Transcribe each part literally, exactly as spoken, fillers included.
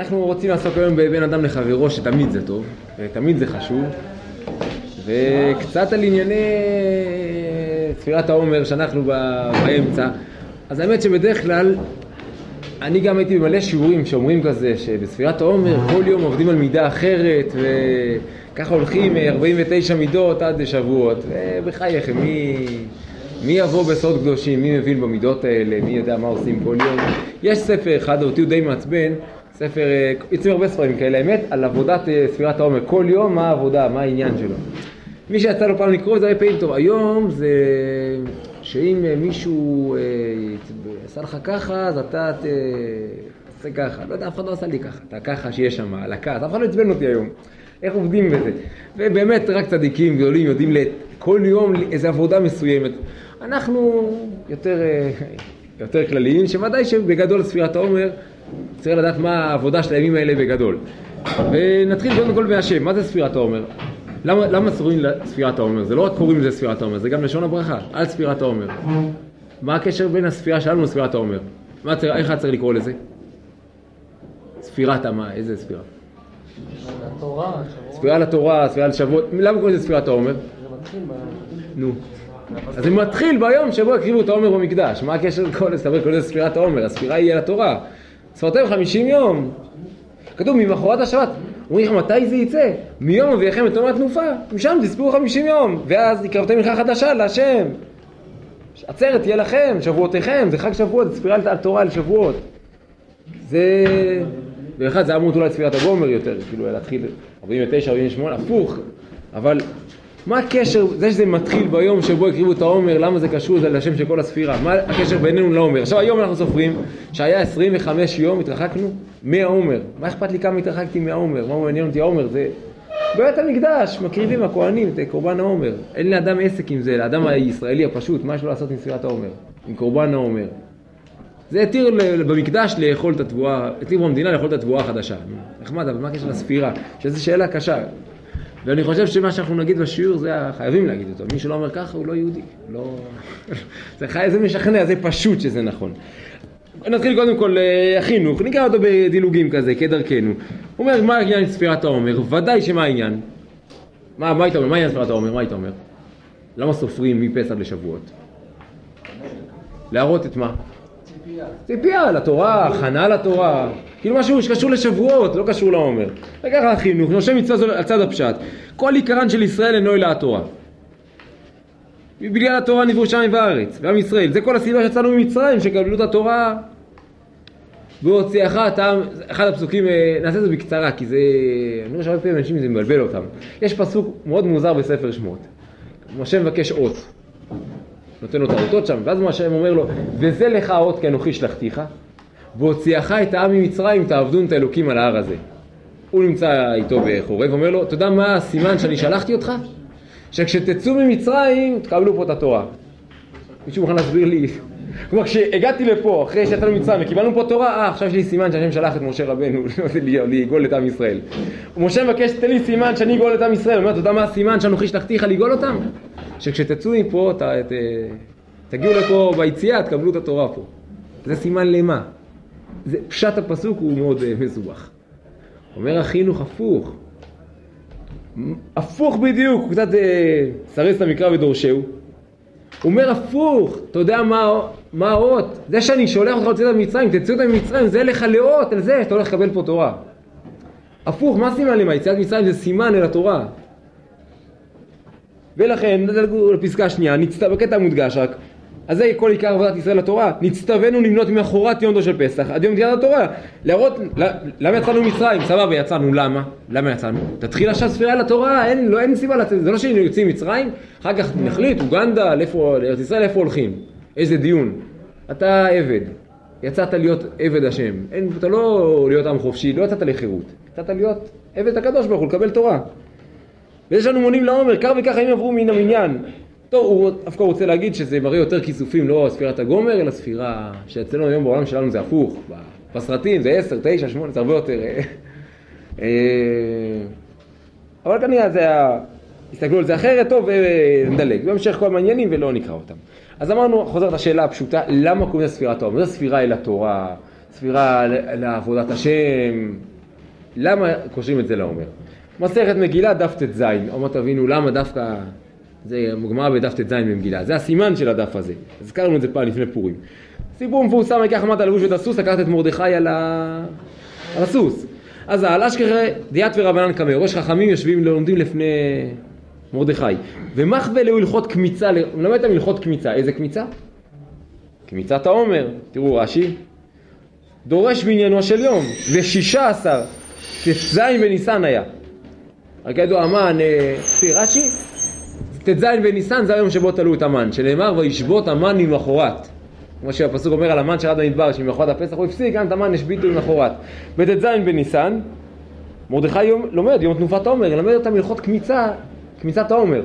אנחנו רוצים לעסוק היום בבין אדם לחברו, שתמיד זה טוב, ותמיד זה חשוב, וקצת על ענייני ספירת העומר שאנחנו באמצע. אז האמת שבדרך כלל, אני גם הייתי במלא שיעורים שאומרים כזה, שבספירת העומר כל יום עובדים על מידה אחרת, וככה הולכים ארבעים ותשע מידות עד שבועות, ובחייכם, מי... מי יבוא בסוד קדושים, מי מבין במידות האלה, מי יודע מה עושים כל יום. יש ספר אחד, אותי הוא די מעצבן, ספר, יוצאים הרבה ספרים כאלה, האמת, על עבודת ספירת העומר. כל יום מה העבודה, מה העניין שלו. מי שיצא לו פעם לקרוא, זה היה פעמים טוב. היום זה שאם מישהו עשה לך ככה, אז אתה תעשה ככה. לא יודע, אף אחד לא עשה לי ככה. אתה ככה שיש שם, על הכעס. אף אחד לא עצבן אותי היום. איך עובדים בזה? ובאמת רק צדיקים גדולים יודעים כל יום איזו עבודה מסוימת. אנחנו יותר, יותר כלליים, שוודאי שבגדול ספירת העומר צריך לדעת מה העבודה של הימים האלה בגדול. ונתחיל קודם כל בהשם. מה זה ספירת העומר? למה, למה קוראים לספירת העומר? זה לא רק קוראים לזה ספירת העומר, זה גם לשון הברכה, על ספירת העומר. מה הקשר בין הספירה שלנו לספירת העומר? מה, איך צריך לקרוא לזה? ספירת המה, איזה ספירה? התורה, ספירה לתורה, ספירה לשבועות. למה קוראים לזה ספירת העומר? זה מתחיל ב... נו. אז זה מתחיל ביום שבו הקריבו את העומר במקדש. מה הקשר לכל לספר כל זה ספירת העומר? הספירה היא על התורה. ספרתם חמישים יום. כתוב ממחרת השבת. אומרים לך מתי זה יצא? מיום אביכם את תום התנופה. משם תספרו חמישים יום. ואז הקרבתם מנחה חדשה להשם. עצרת תהיה לכם, שבועותיכם. זה חג שבועות, זה ספירה על התורה על שבועות. זה... ואחד זה אמור אולי ספירת הגומר יותר, כאילו להתחיל ארבעים ותשע ארבעים ושמונה, הפוך. אבל מה הקשר, זה שזה מתחיל ביום שבו הקריבו את העומר, למה זה קשור זה לשם של כל הספירה? מה הקשר בינינו לעומר? עכשיו היום אנחנו סופרים שהיה עשרים וחמישה יום, התרחקנו מהעומר. מה אכפת לי כמה התרחקתי מהעומר? מה מעניין אותי העומר? זה בית המקדש, מקריבים הכהנים את קורבן העומר. אין לאדם עסק עם זה, לאדם הישראלי הפשוט, מה יש לו לעשות עם ספירת העומר? עם קורבן העומר. זה התיר במקדש לאכול את התבואה, התיר במדינה לאכול את התבואה החדשה. נחמד, אבל מה הקשר לספירה? שזו שאלה קשה. ואני חושב שמה שאנחנו נגיד בשיעור זה חייבים להגיד אותו. מי שלא אומר ככה הוא לא יהודי. לא... זה, חי... זה משכנע, זה פשוט שזה נכון. נתחיל קודם כל החינוך, נקרא אותו בדילוגים כזה, כדרכנו. הוא אומר, מה העניין ספירת העומר? ודאי שמה העניין? מה, מה היית אומר? מה העניין ספירת העומר? מה היית אומר? למה סופרים מפסח לשבועות? להראות את מה? ציפייה. ציפייה לתורה, הכנה לתורה. כאילו משהו שקשור לשבועות, לא קשור לעומר. וככה החינוך, נושא מצווה על צד הפשט. כל עיקרן של ישראל אינו אלא התורה. בגלל התורה נבראו שמיים וארץ, ועם ישראל. זה כל הסיבה שיצאנו ממצרים, שקבלו את התורה. והוציאך הטעם, אחד הפסוקים, נעשה את זה בקצרה, כי זה, אני רואה שהרבה פעמים אנשים זה מבלבל אותם. יש פסוק מאוד מוזר בספר שמות. משה מבקש אות. נותן לו את האותות שם, ואז משה אומר לו, וזה לך האות כי אנוכי שלחתיך, והוציאך את העם ממצרים, תעבדון את האלוקים על ההר הזה. הוא נמצא איתו בחורב, אומר לו, אתה יודע מה הסימן שאני שלחתי אותך? שכשתצאו ממצרים, תקבלו פה את התורה. מישהו מוכן להסביר לי? כלומר, כשהגעתי לפה, אחרי שיצאנו ממצרים, וקיבלנו פה תורה, אה, עכשיו יש לי סימן שהשם שלח את משה רבנו, לגאול את עם ישראל. ומשה מבקש, תן לי סימן שאני אגאול את עם ישראל. הוא אומר, אתה יודע מה הסימן שאנוכי שלחתיך לגאול אותם? שכשתצאו מפה, ת, ת, תגיעו לפה ביציאה, תקבלו את התורה פה. זה סימן למה? זה, פשט הפסוק הוא מאוד uh, מסובך. אומר החינוך הפוך. הפוך בדיוק, הוא קצת uh, סרס את המקרא ודורשהו. הוא אומר הפוך, אתה יודע מה, מה האות? זה שאני שולח אותך לצאת ממצרים, תצאו אותם ממצרים, זה לך לאות, על זה שאתה הולך לקבל פה תורה. הפוך, מה סימן למה? יציאת מצרים זה סימן אל התורה. ולכן, נדלגו לפסקה שנייה, נצטווה, בקטע מודגש רק, אז זה כל עיקר עבודת ישראל לתורה, נצטווינו למנות מאחורת יום של פסח, עד יום תחילת התורה, להראות, למה יצאנו ממצרים? סבבה, יצאנו, למה? למה יצאנו? תתחיל עכשיו ספירה לתורה, אין, לא, אין סיבה לצאת, זה לא שהיינו יוצאים מצרים, אחר כך נחליט, אוגנדה, לאיפה, לארץ ישראל, איפה הולכים? איזה דיון? אתה עבד, יצאת להיות עבד השם, אין, אתה לא להיות עם חופשי, לא יצאת לחירות, יצאת להיות עבד הקדוש ברוך הוא, לקבל תורה. ויש לנו מונים לעומר, כך וכך הם עברו מן המניין. טוב, הוא דווקא רוצה להגיד שזה מראה יותר כיסופים, לא ספירת הגומר, אלא ספירה שאצלנו היום בעולם שלנו זה הפוך. בסרטים זה עשר, תשע, שמונה, זה הרבה יותר. אבל כנראה זה, הסתכלו על זה אחרת, טוב, ונדלג. בהמשך כל המעניינים ולא נקרא אותם. אז אמרנו, חוזרת השאלה הפשוטה, למה קוראים לספירת העומר? זו ספירה אל התורה, ספירה לעבודת השם, למה קושרים את זה לעומר? מסכת מגילה דף ט"ז, אומר תבינו למה דווקא, זה מוגמר בדף ט"ז במגילה, זה הסימן של הדף הזה, אז הזכרנו את זה פעם לפני פורים. סיפור מפורסם, לקח עמד הלבוש ואת הסוס, לקחת את מרדכי על, ה... על הסוס. אז על אשכרה דיית ורבנן קמא, ראש חכמים יושבים לומדים לפני מרדכי. ומחווה לו הלכות קמיצה, למה אתם הלכות קמיצה? איזה קמיצה? קמיצת העומר, תראו רש"י, דורש בעניינו של יום, ושישה עשר, ט"ז בניסן היה. רק ידעו המן, פי רש"י, ט"ז בניסן זה היום שבו תלו את המן, שנאמר וישבות המן ממחרת. כמו שהפסוק אומר על המן שירד במדבר, שממחרת הפסח הוא הפסיק, גם את המן השביתו ממחרת. בט"ז בניסן, מרדכי יום, לומד יום תנופת העומר, לומד אותם הלכות קמיצה, קמיצת העומר.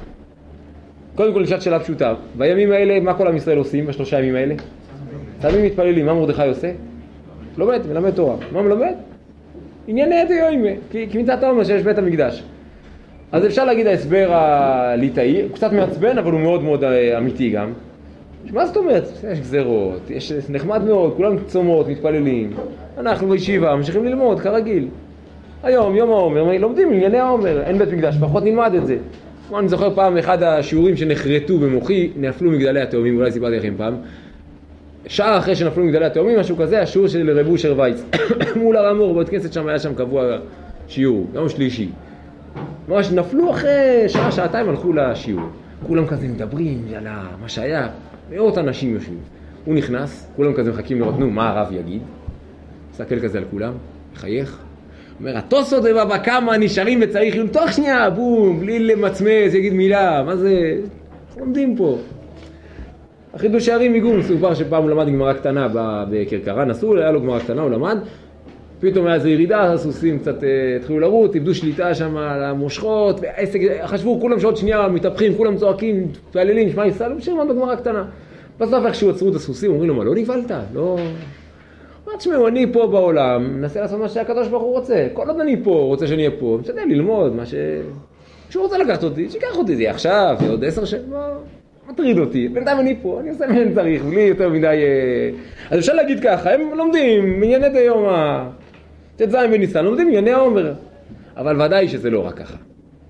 קודם כל נשאלת שאלה פשוטה, בימים האלה מה כל עם ישראל עושים בשלושה ימים האלה? תמיד מתפללים, מה מרדכי עושה? לומד, מלמד תורה. מה מלמד? ענייני דיום, קמיצת העומר שיש בית המקדש. אז אפשר להגיד ההסבר הליטאי, הוא קצת מעצבן אבל הוא מאוד מאוד אמיתי גם. מה זאת אומרת? יש גזרות, יש נחמד מאוד, כולם צומות, מתפללים. אנחנו בישיבה, ממשיכים ללמוד כרגיל. היום, יום העומר, לומדים ענייני העומר, אין בית מקדש, פחות נלמד את זה. כמו אני זוכר פעם אחד השיעורים שנחרטו במוחי, נפלו מגדלי התאומים, אולי סיפרתי לכם פעם. שעה אחרי שנפלו מגדלי התאומים, משהו כזה, השיעור של רב אושר וייץ. מול הרמור, בית כנסת שם היה שם קבוע שיעור, יום שלישי. ממש נפלו אחרי שעה, שעתיים הלכו לשיעור. כולם כזה מדברים, יאללה, מה שהיה. מאות אנשים יושבים. הוא נכנס, כולם כזה מחכים לראות, נו, מה הרב יגיד? מסתכל כזה על כולם, מחייך. אומר, התוספות ובבא כמה נשארים וצריך, תוך שנייה, בום, בלי למצמץ, יגיד מילה, מה זה? לומדים פה. החידוש שערים מגום, סופר שפעם הוא למד גמרא קטנה בכרכרן, נסעו, היה לו גמרא קטנה, הוא למד. פתאום היה איזו ירידה, הסוסים קצת התחילו לרוץ, איבדו שליטה שם על המושכות, ועסק, חשבו כולם שעוד שנייה מתהפכים, כולם צועקים, פעללים, שמע ישראל, הוא למד בגמרא קטנה. בסוף איכשהו עצרו את הסוסים, אומרים לו, מה, לא נבלת? לא... מה תשמעו, אני פה בעולם, מנסה לעשות מה שהקדוש ברוך הוא רוצה. כל עוד אני פה, רוצה שאני אהיה פה, משנה ללמוד מה ש... כשהוא רוצה לקחת אותי, שיקח אותי, זה עכשיו, זה עוד עשר שנים, מה... מטריד אותי, בינתיים אני פה, אני עושה מה שאני צריך, בלי יותר מדי... אז אפשר להגיד ככה, הם לומדים ענייני דיום ה... ט"ז בניסן, לומדים ענייני העומר. אבל ודאי שזה לא רק ככה.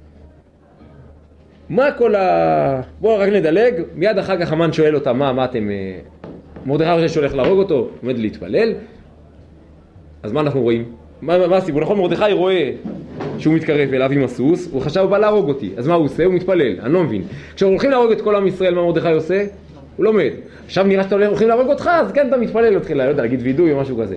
מה כל ה... בואו רק נדלג, מיד אחר כך המן שואל אותה, מה, מה אתם... מרדכי חושב שהולך להרוג אותו, עומד להתפלל. אז מה אנחנו רואים? מה, מה הסיפור? נכון, מרדכי רואה שהוא מתקרב אליו עם הסוס, הוא חשב הוא בא להרוג אותי. אז מה הוא עושה? הוא מתפלל, אני לא מבין. כשהוא הולכים להרוג את כל עם ישראל, מה מרדכי עושה? הוא לומד. עכשיו נראה שאתה הולכים להרוג אותך, אז כן אתה מתפלל, לא תחילה, לא יודע, להגיד וידוי או משהו כזה.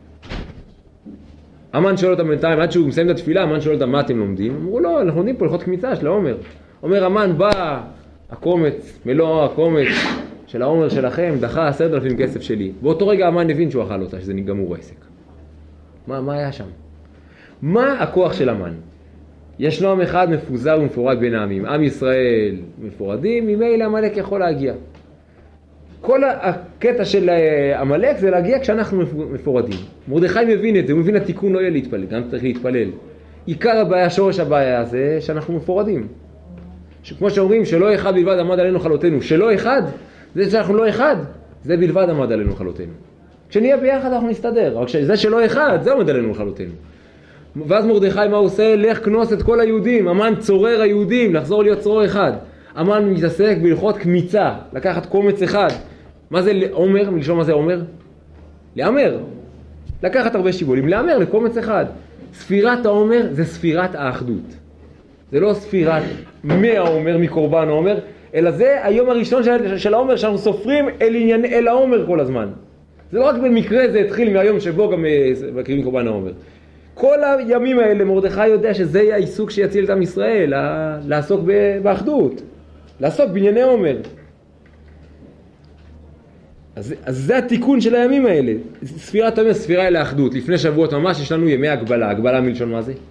המן שואל אותם בינתיים, עד שהוא מסיים את התפילה, המן שואל אותם מה אתם לומדים? אמרו לא, אנחנו לומדים פה הלכות קמיצה של העומר. אומר המן, בא הקומץ, מלוא הקומץ של העומר שלכם, דחה עשרת אלפים כסף שלי. באותו רגע המן הבין שהוא אכל אותה, שזה גמור העסק. מה, מה היה שם? מה הכוח של המן? יש לו עם אחד מפוזר ומפורד בין העמים. עם ישראל מפורדים, ממילא עמלק יכול להגיע. כל הקטע של עמלק זה להגיע כשאנחנו מפורדים. מרדכי מבין את זה, הוא מבין התיקון לא יהיה להתפלל, גם צריך להתפלל. עיקר הבעיה, שורש הבעיה זה שאנחנו מפורדים. כמו שאומרים, שלא אחד בלבד עמד עלינו חלותינו. שלא אחד, זה שאנחנו לא אחד, זה בלבד עמד עלינו חלותינו. כשנהיה ביחד אנחנו נסתדר, אבל זה שלא אחד, זה עמד עלינו חלותינו. ואז מרדכי מה הוא עושה? לך כנוס את כל היהודים, המן צורר היהודים, לחזור להיות צורר אחד. המן מתעסק בהלכות קמיצה, לקחת קומץ אחד. מה זה עומר? מלשון מה זה עומר? לעמר. לקחת הרבה שיבולים, לעמר לקומץ אחד. ספירת העומר זה ספירת האחדות. זה לא ספירת מהעומר, מקורבן העומר, אלא זה היום הראשון של, של העומר שאנחנו סופרים אל, עניין, אל העומר כל הזמן. זה לא רק במקרה זה התחיל מהיום שבו גם מקריבים קורבן העומר. כל הימים האלה מרדכי יודע שזה יהיה העיסוק שיציל את עם ישראל, לעסוק באחדות, לעסוק בענייני עומר. אז, אז זה התיקון של הימים האלה. ספירת העומר, ספירה אל האחדות. לפני שבועות ממש יש לנו ימי הגבלה. הגבלה מלשון מה זה?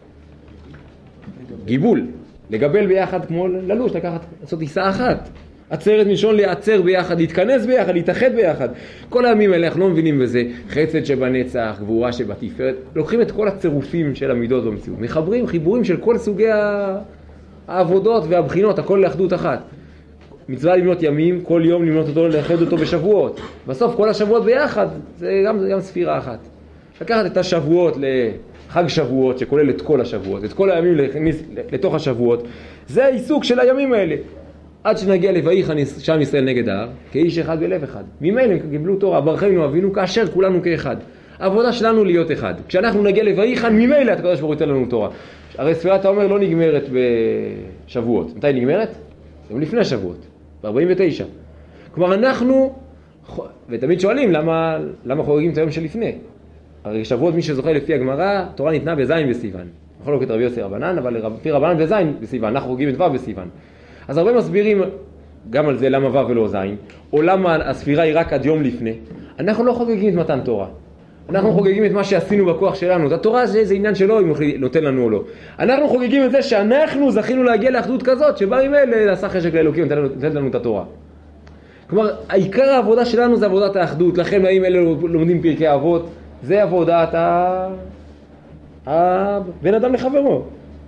גיבול. לגבל ביחד כמו ללוש, לקחת, לעשות עיסה אחת. עצרת מלשון לעצר ביחד, להתכנס ביחד, להתאחד ביחד. כל הימים האלה אנחנו לא מבינים בזה. חסד שבנצח, גבורה שבתפארת. לוקחים את כל הצירופים של המידות במציאות. מחברים חיבורים של כל סוגי העבודות והבחינות, הכל לאחדות אחת. מצווה למנות ימים, כל יום למנות אותו, לאחד אותו בשבועות. בסוף כל השבועות ביחד, זה גם, זה גם ספירה אחת. לקחת את השבועות לחג שבועות, שכולל את כל השבועות, את כל הימים לתוך השבועות, זה העיסוק של הימים האלה. עד שנגיע לויחן שם ישראל נגד ההר, כאיש אחד בלב אחד. ממילא הם קיבלו תורה, ברכנו אבינו, כאשר כולנו כאחד. העבודה שלנו להיות אחד. כשאנחנו נגיע לויחן, ממילא הקדוש ברוך הוא ייתן לנו תורה. הרי ספירת העומר לא נגמרת בשבועות. מתי נגמרת? זה לפני שבועות, ב-ארבעים ותשע. כלומר אנחנו, ותמיד שואלים למה, למה חוגגים את היום שלפני. הרי שבועות מי שזוכה לפי הגמרא, תורה ניתנה בזין בסיוון. יכול להיות רבי יוסי רבנן, אבל לפי רבנן בזין בסיוון, אנחנו חוגגים את ו' בסיוון. אז הרבה מסבירים גם על זה למה ו' ולא זין, או למה הספירה היא רק עד יום לפני. אנחנו לא חוגגים את מתן תורה. אנחנו חוגגים את מה שעשינו בכוח שלנו. את התורה זה, זה עניין שלו אם הוא נותן לנו או לא. אנחנו חוגגים את זה שאנחנו זכינו להגיע לאחדות כזאת, שבה עם אלה עשה חשק לאלוקים ונותן לנו את התורה. כלומר, העיקר העבודה שלנו זה עבודת האחדות. לכן באים אלה לומדים פרקי אבות, זה עבודת ה... הבן אדם לחברו.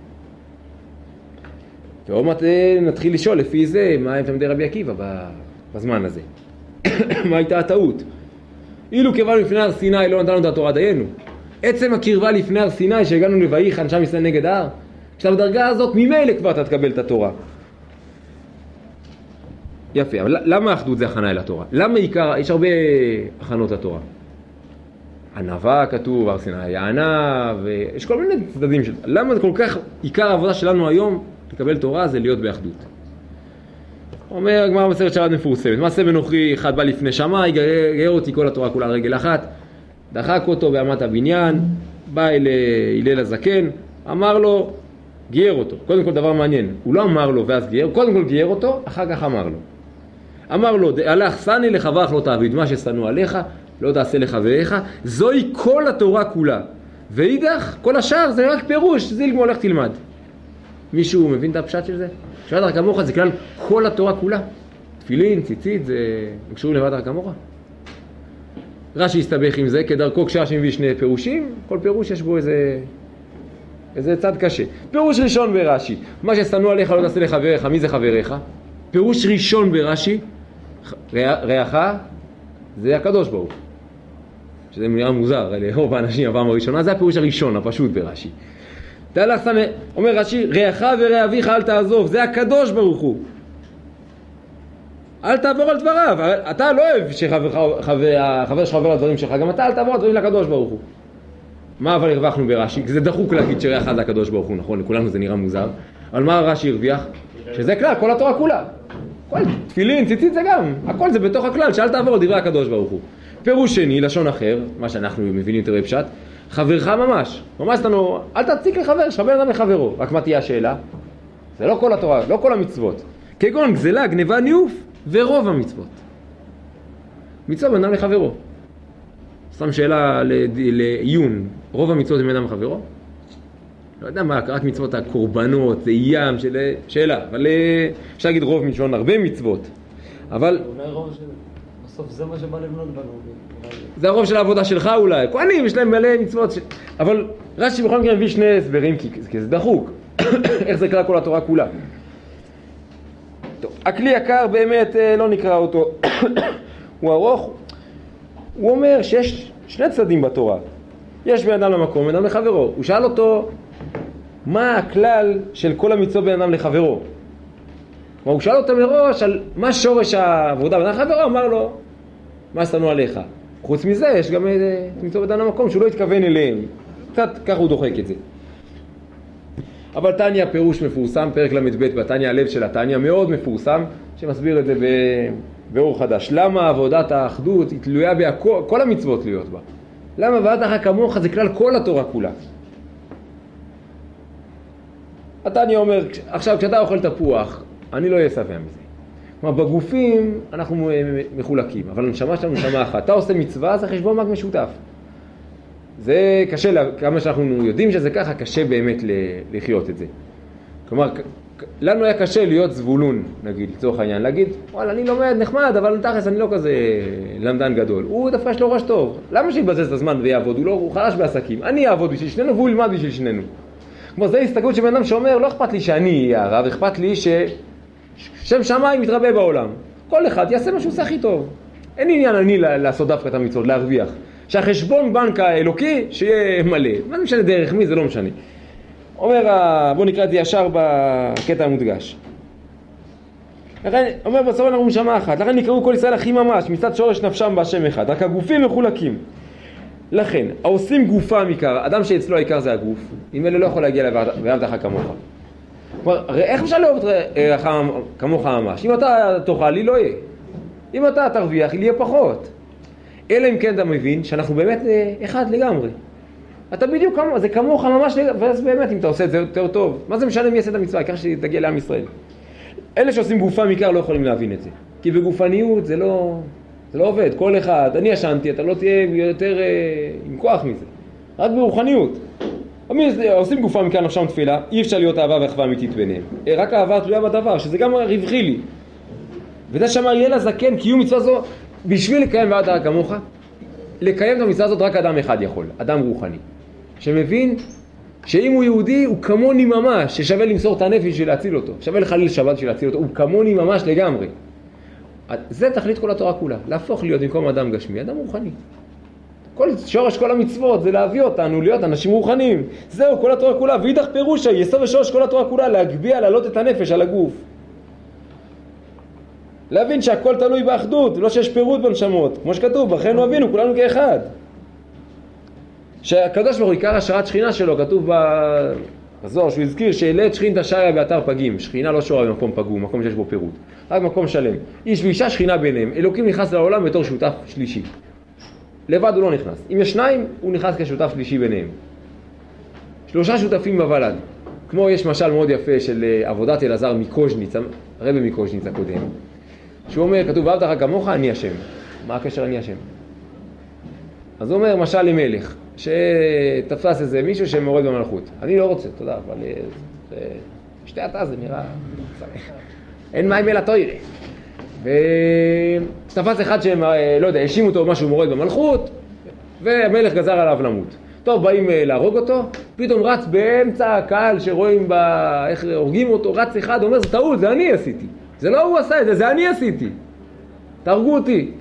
ועוד מעט נתחיל לשאול לפי זה מה הם תלמידי רבי עקיבא בזמן הזה. מה הייתה הטעות? אילו קרבנו לפני הר סיני לא נתנו את התורה דיינו. עצם הקרבה לפני הר סיני שהגענו לויחן שם ישראל נגד ההר, כשאתה בדרגה הזאת ממילא כבר אתה תקבל את התורה. יפה, אבל למה האחדות זה הכנה אל התורה? למה עיקר, יש הרבה הכנות לתורה. ענווה כתוב, הר סיני היה ענב, ויש כל מיני צדדים של... למה זה כל כך עיקר העבודה שלנו היום לקבל תורה זה להיות באחדות? אומר גמרא מסכת שבת מפורסמת, מעשה בנוכרי אחד בא לפני שמאי, גייר אותי כל התורה כולה על רגל אחת, דחק אותו באמת הבניין, בא אל הלל הזקן, אמר לו, גייר אותו. קודם כל דבר מעניין, הוא לא אמר לו ואז גייר, קודם כל גייר אותו, אחר כך אמר לו. אמר לו, הלך סני לחברך לא תעביד, מה ששנוא עליך, לא תעשה לחבריך, זוהי כל התורה כולה. ואידך, כל השאר זה רק פירוש, זיל כמו הולך תלמד. מישהו מבין את הפשט של זה? שבת דרכי כמוך זה כלל כל התורה כולה. תפילין, ציצית, זה קשור לבד דרכי כמוך. רש"י הסתבך עם זה, כדרכו כשרש"י מביא שני פירושים, כל פירוש יש בו איזה, איזה צד קשה. פירוש ראשון ברש"י, מה ששנוא עליך לא תעשה לחבריך, מי זה חבריך? פירוש ראשון ברש"י, רעך, זה הקדוש ברוך הוא. שזה נראה מוזר, לרוב האנשים הפעם הראשונה, זה הפירוש הראשון, הפשוט ברש"י. תהלך סנה, אומר רש"י, רעך ורע אביך אל תעזוב, זה הקדוש ברוך הוא. אל תעבור על דבריו, אתה לא אוהב שהחבר שלך עובר על דברים שלך, גם אתה אל תעבור על דברים לקדוש ברוך הוא. מה אבל הרווחנו ברש"י? כי זה דחוק להגיד שרעך זה הקדוש ברוך הוא, נכון? לכולנו זה נראה מוזר. אבל מה רש"י הרוויח? שזה כלל, כל התורה כולה. כל תפילין, ציצית זה גם. הכל זה בתוך הכלל, שאל תעבור על דברי הקדוש ברוך הוא. פירוש שני, לשון אחר, מה שאנחנו מבינים יותר בפשט, חברך ממש. ממש לנו, אל תציק לחבר, שחבר אדם לחברו. רק מה תהיה השאלה? זה לא כל התורה, לא כל המצוות. כגון גזלה, גניבה, ניאוף, ורוב המצוות. מצווה בין אדם לחברו. סתם שאלה לעיון, רוב המצוות בין אדם לחברו? לא יודע מה, רק מצוות הקורבנות, זה ים, של... שאלה. אבל אפשר להגיד רוב מלשון הרבה מצוות. אבל... אולי רוב של... בסוף זה מה שבא לבנות בנו. זה הרוב של העבודה שלך אולי. כהנים, יש להם מלא מצוות. ש... אבל רש"י בכל מקרה מביא שני הסברים, כי, כי זה דחוק. איך זה כלל כל התורה כולה. טוב, הכלי יקר באמת לא נקרא אותו. הוא ארוך. הוא אומר שיש שני צדדים בתורה. יש בן אדם למקום, בן אדם לחברו. הוא שאל אותו, מה הכלל של כל המצוות בן אדם לחברו? הוא שאל אותו מראש על מה שורש העבודה בן אדם לחברו, אמר לו, מה שנוא עליך? חוץ מזה, יש גם מצוות בן אדם למקום שהוא לא התכוון אליהם. קצת ככה הוא דוחק את זה. אבל תניא פירוש מפורסם, פרק למד ב' בתניא, הלב של התניא, מאוד מפורסם, שמסביר את זה באור חדש. למה עבודת האחדות היא תלויה בהכל, כל המצוות תלויות בה? למה עבודת אחר כמוך זה כלל כל התורה כולה? התניא אומר, עכשיו כשאתה אוכל תפוח, אני לא אהיה שבע מזה. כלומר, בגופים אנחנו מחולקים, אבל הנשמה שלנו נשמה אחת. אתה עושה מצווה, זה חשבון רק משותף. זה קשה, כמה שאנחנו יודעים שזה ככה, קשה באמת לחיות את זה. כלומר, לנו היה קשה להיות זבולון, נגיד, לצורך העניין, להגיד, וואלה, אני לומד נחמד, אבל תכלס אני לא כזה למדן גדול. הוא דווקא יש לו ראש טוב. למה שיתבזז את הזמן ויעבוד? הוא לא, הוא חלש בעסקים. אני אעבוד בשביל שנינו והוא ילמד בשביל שנינו. כמו זה הסתכלות שבן אדם שאומר, לא אכפת לי שאני אהיה הרב, אכפת לי ש... שם שמיים מתרבה בעולם. כל אחד יעשה מה שהוא עושה הכי טוב. אין עניין אני לעשות דווקא את המצוות, להרוויח. שהחשבון בנק האלוקי שיהיה מלא. מה זה משנה דרך מי? זה לא משנה. אומר, בוא נקרא את זה ישר בקטע המודגש. לכן, אומר בסוף אנחנו נשמה אחת, לכן נקראו כל ישראל אחים ממש, מצד שורש נפשם בהשם אחד, רק הגופים מחולקים. לכן, העושים גופה עיקר, אדם שאצלו העיקר זה הגוף, אם אלה לא יכול להגיע ואהבת לך כמוך. כלומר, איך אפשר לאהוב לך כמוך ממש? אם אתה תאכל, לי לא יהיה. אם אתה תרוויח, לי יהיה פחות. אלא אם כן אתה מבין שאנחנו באמת אחד לגמרי. אתה בדיוק כמוך, זה כמוך ממש, ואז באמת אם אתה עושה את זה יותר טוב, מה זה משנה מי יעשה את המצווה, העיקר שתגיע לעם ישראל. אלה שעושים גופה מעיקר לא יכולים להבין את זה. כי בגופניות זה לא, זה לא עובד. כל אחד, אני ישנתי, אתה לא תהיה יותר אה, עם כוח מזה. רק ברוחניות. עושים גופה מעיקר נפשם תפילה, אי אפשר להיות אהבה ואחווה אמיתית ביניהם. רק אהבה תלויה בדבר, שזה גם רווחי לי. וזה שאמר יהיה לזקן, קיום מצווה זו, בשביל לקיים ואהבת כמוך, לקיים את המצווה הזאת רק אדם אחד יכול, אדם רוחני. שמבין שאם הוא יהודי, הוא כמוני ממש, ששווה למסור את הנפש בשביל להציל אותו. שווה לחליל שבת בשביל להציל אותו, הוא כמוני ממש לגמרי. זה תכלית כל התורה כולה, להפוך להיות במקום אדם גשמי, אדם רוחני. כל שורש כל המצוות זה להביא אותנו, להיות אנשים רוחניים. זהו, כל התורה כולה, ואידך פירושה, יסוד ושורש כל התורה כולה, להגביה, להעלות את הנפש על הגוף. להבין שהכל תלוי באחדות, לא שיש פירוט בנשמות. כמו שכתוב, בכנו אבינו, כולנו כאחד. שהקדוש ברוך הוא עיקר השראת שכינה שלו, כתוב בזוהר שהוא הזכיר שאלת שכינתא שריה באתר פגים. שכינה לא שורה במקום פגום, מקום שיש בו פירוט. רק מקום שלם. איש ואישה שכינה ביניהם. אלוקים נכנס לעולם בתור שותף שלישי. לבד הוא לא נכנס. אם יש שניים, הוא נכנס כשותף שלישי ביניהם. שלושה שותפים בוולד. כמו יש משל מאוד יפה של עבודת אלעזר מקוז'ניץ, הרבי מקוז'ניץ הקודם. שהוא אומר, כתוב, ואהבת לך כמוך, אני השם. מה הקשר אני השם? אז הוא אומר, משל למלך, שתפס איזה מישהו שמורד במלכות. אני לא רוצה, תודה, אבל זה... שתי עתה זה נראה... אין מים אלא תוירה. ותפס אחד שהם, לא יודע, האשימו אותו משהו מורד במלכות, והמלך גזר עליו למות. טוב, באים להרוג אותו, פתאום רץ באמצע הקהל שרואים בה, איך הורגים אותו, רץ אחד, אומר, זה טעות, זה אני עשיתי. זה לא הוא עשה את זה, זה אני עשיתי. תהרגו אותי.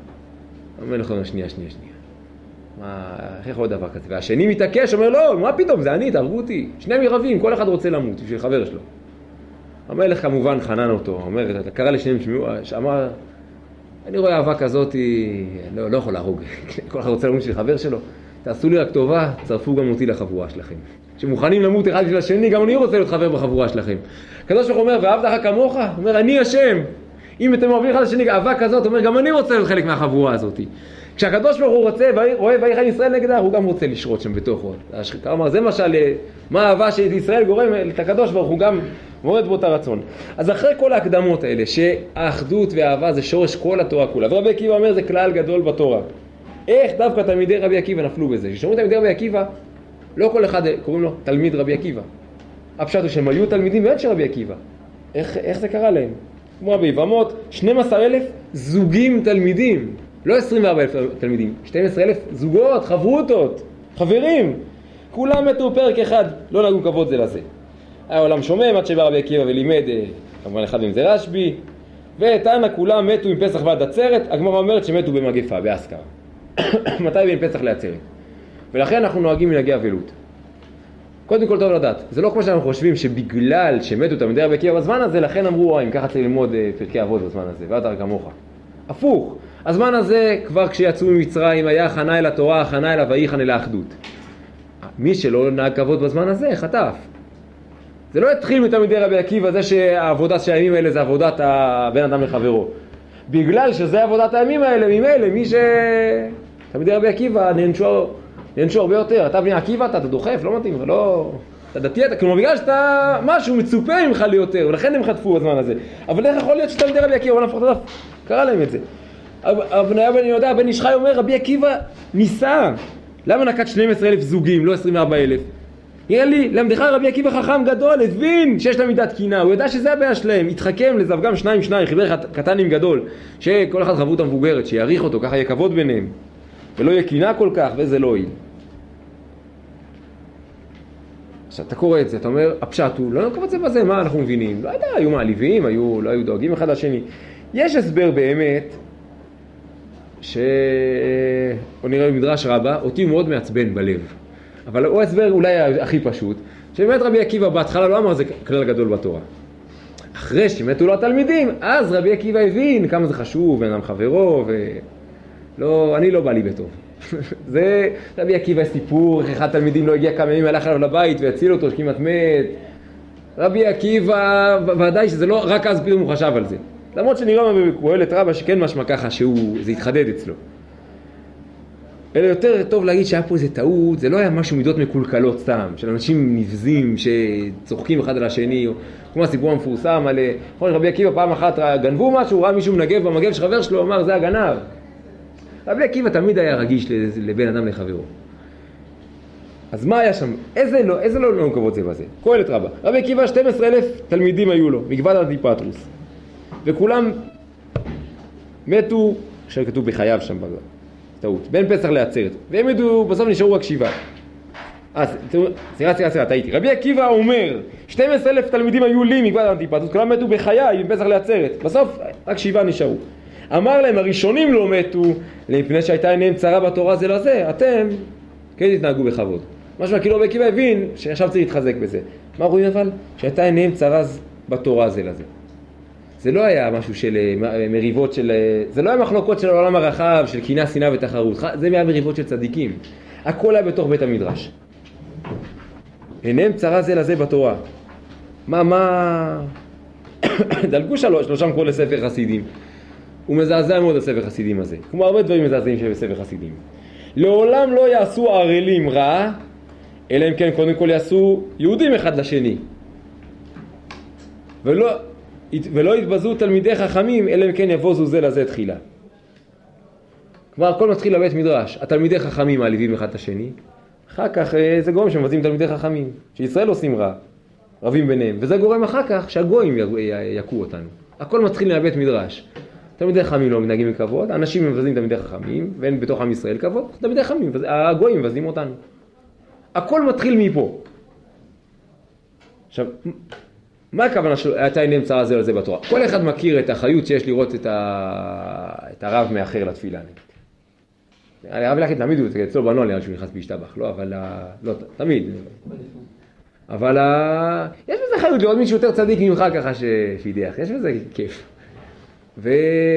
המלך אומר, שנייה, שנייה, שנייה. מה, איך יכול דבר כזה? והשני מתעקש, אומר, לא, מה פתאום, זה אני, תהרגו אותי. שניהם ירבים, כל אחד רוצה למות, בשביל חבר שלו. המלך כמובן חנן אותו, אומר, אתה קרא לשניהם שמיעו, שאמר, אני רואה אהבה כזאת, לא, לא יכול להרוג, כל אחד רוצה למות בשביל חבר שלו. תעשו לי רק טובה, צרפו גם אותי לחבורה שלכם. שמוכנים למות אחד בשביל השני, גם אני רוצה להיות חבר בחבורה שלכם. הקדוש ברוך הוא אומר, ואהבת לך כמוך? אומר, אני השם. אם אתם אוהבים אחד לשני אהבה כזאת, אומר, גם אני רוצה להיות חלק מהחבורה הזאת. כשהקדוש ברוך הוא רוצה, רואה ויחן ישראל נגדה, הוא גם רוצה לשרות שם בתוכו. כלומר, זה משל, מה האהבה של ישראל גורם את הקדוש ברוך הוא גם מורד בו את הרצון. אז אחרי כל ההקדמות האלה, שהאחדות והאהבה זה שורש כל התורה כולה. ורבי עקיבא אומר, זה כלל גדול בתורה. איך דווקא תלמידי רבי עקיבא נפלו בזה? כששומעים תלמידי רבי עקיבא, לא כל אחד קוראים לו תלמיד רבי עקיבא. הפשט הוא שהם היו תלמידים באמת של רבי עקיבא. איך, איך זה קרה להם? כמו רבי יבמות, שנים עשר אלף זוגים תלמידים. לא עשרים וארבעה אלף תלמידים, שנים עשר אלף זוגות, חברותות, חברים. כולם מתו פרק אחד, לא נגעו כבוד זה לזה. היה עולם שומם עד שבא רבי עקיבא ולימד, כמובן אחד מהם זה רשב"י, ותנא כולם מתו עם פסח ועד עצרת, הגמרא אומרת שמתו במגפה, באסכרה. מתי בין פסח לעצרת? ולכן אנחנו נוהגים מנהגי אבלות. קודם כל טוב לדעת, זה לא כמו שאנחנו חושבים שבגלל שמתו תלמידי רבי עקיבא בזמן הזה, לכן אמרו, אם ככה צריך ללמוד פרקי אבות בזמן הזה, ואתה רק כמוך. הפוך, הזמן הזה כבר כשיצאו ממצרים היה הכנה אל התורה, הכנה אל הוויחן אל האחדות. מי שלא נהג כבוד בזמן הזה, חטף. זה לא התחיל מתלמידי רבי עקיבא, זה שהעבודה של הימים האלה זה עבודת הבן אדם לחברו. בגלל שזה עבודת הימים האלה, ממילא, מי ש... תלמידי רבי עקיבא נענשו, נענשו הרבה יותר. אתה בני עקיבא, אתה, אתה דוחף, לא מתאים, לא... אתה דתי, אתה... כלומר, בגלל שאתה משהו מצופה ממך ליותר, ולכן הם חטפו בזמן הזה. אבל איך יכול להיות שתלמידי רבי עקיבא, לא נפחות הדף, קרא להם את זה. הבניה בן יהודה, בן ישחי אומר, רבי עקיבא ניסה. למה נקט שנים עשר אלף זוגים, לא עשרים וארבעה אלף? יראה לי, למדך רבי עקיבא חכם גדול, הבין שיש להם מידת קינה, הוא ידע שזה הבעיה שלהם, התחכם לזוגם שניים שניים, חיבר קטן עם גדול, שכל אחד חברות המבוגרת, שיעריך אותו, ככה יהיה כבוד ביניהם, ולא יהיה קינה כל כך, וזה לא יהיה. עכשיו, אתה קורא את זה, אתה אומר, הפשט הוא, לא נקוב את זה בזה, מה אנחנו מבינים? לא יודע, היו מעליבים, היו, לא היו דואגים אחד לשני. יש הסבר באמת, שהוא נראה במדרש רבה, אותי הוא מאוד מעצבן בלב. אבל הוא הסבר אולי הכי פשוט, שבאמת רבי עקיבא בהתחלה לא אמר זה כלל גדול בתורה. אחרי שמתו לו התלמידים, אז רבי עקיבא הבין כמה זה חשוב, בן אדם חברו, ולא, אני לא בא לי בטוב. זה רבי עקיבא סיפור, איך אחד התלמידים לא הגיע כמה ימים, הלך אליו לבית והציל אותו שכמעט מת. רבי עקיבא, ודאי שזה לא, רק אז פתאום הוא חשב על זה. למרות שנראה בקהלת רבה שכן משמע ככה שהוא, זה התחדד אצלו. אלא יותר טוב להגיד שהיה פה איזה טעות, זה לא היה משהו מידות מקולקלות סתם, של אנשים נבזים שצוחקים אחד על השני, או כמו הסיפור המפורסם על רבי עקיבא פעם אחת גנבו משהו, ראה מישהו מנגב במגב של חבר שלו, אמר זה הגנב. רבי עקיבא תמיד היה רגיש לבן אדם לחברו. אז מה היה שם? איזה לא, איזה לא לא מקוות זה בזה? קהלת רבה. רבי עקיבא שנים עשר אלף תלמידים היו לו, מגוון אנטיפטרוס. וכולם מתו, עכשיו כתוב בחייו שם בגלל. טעות, בין פסח לעצרת. והם ידעו, בסוף נשארו רק שבעה. אז, סליחה, סליחה, סליחה, טעיתי. רבי עקיבא אומר, שנים עשר אלף תלמידים היו לי מגוון אנטיפטרוס, כולם מתו בחיי, בין פסח לעצרת. בסוף רק שבעה נשארו. אמר להם, הראשונים לא מתו, לפני שהייתה עיניהם צרה בתורה זה לזה, אתם כן תתנהגו בכבוד. משהו כאילו רבי עקיבא הבין שעכשיו צריך להתחזק בזה. מה רואים אבל? שהייתה עיניהם צרה בתורה זה לזה. זה לא היה משהו של מריבות של... זה לא היה מחלוקות של העולם הרחב, של קנאה, שנאה ותחרות. זה היה מריבות של צדיקים. הכל היה בתוך בית המדרש. עיניהם צרה זה לזה בתורה. מה, מה... דלגו שלוש, שלושה מקור לספר חסידים. הוא מזעזע מאוד הספר חסידים הזה. כמו הרבה דברים מזעזעים שבספר חסידים. לעולם לא יעשו ערלים רע, אלא אם כן קודם כל יעשו יהודים אחד לשני. ולא... ולא יתבזו תלמידי חכמים, אלא אם כן יבוזו זה לזה תחילה. כלומר, הכל מתחיל לבית מדרש. התלמידי חכמים מעליבים אחד את השני. אחר כך זה גורם שמבזים תלמידי חכמים. שישראל עושים רע, רבים ביניהם. וזה גורם אחר כך שהגויים יקו אותנו. הכל מתחיל לבית מדרש. תלמידי חכמים לא מנהגים מכבוד, האנשים מבזים תלמידי חכמים, ואין בתוך עם ישראל כבוד. תלמידי חכמים, הגויים מבזים אותנו. הכל מתחיל מפה. עכשיו... מה הכוונה שהייתה עיניהם צרה זה לזה בתורה? כל אחד מכיר את החיות שיש לראות את, ה... את הרב מאחר לתפילה. הרב להגיד, תמיד הוא אצלו בנועל, נראה שהוא נכנס בהשתבח, לא, אבל... לא, תמיד. אבל יש בזה חיות לראות מישהו יותר צדיק ממך ככה שפידח, יש בזה כיף. ו...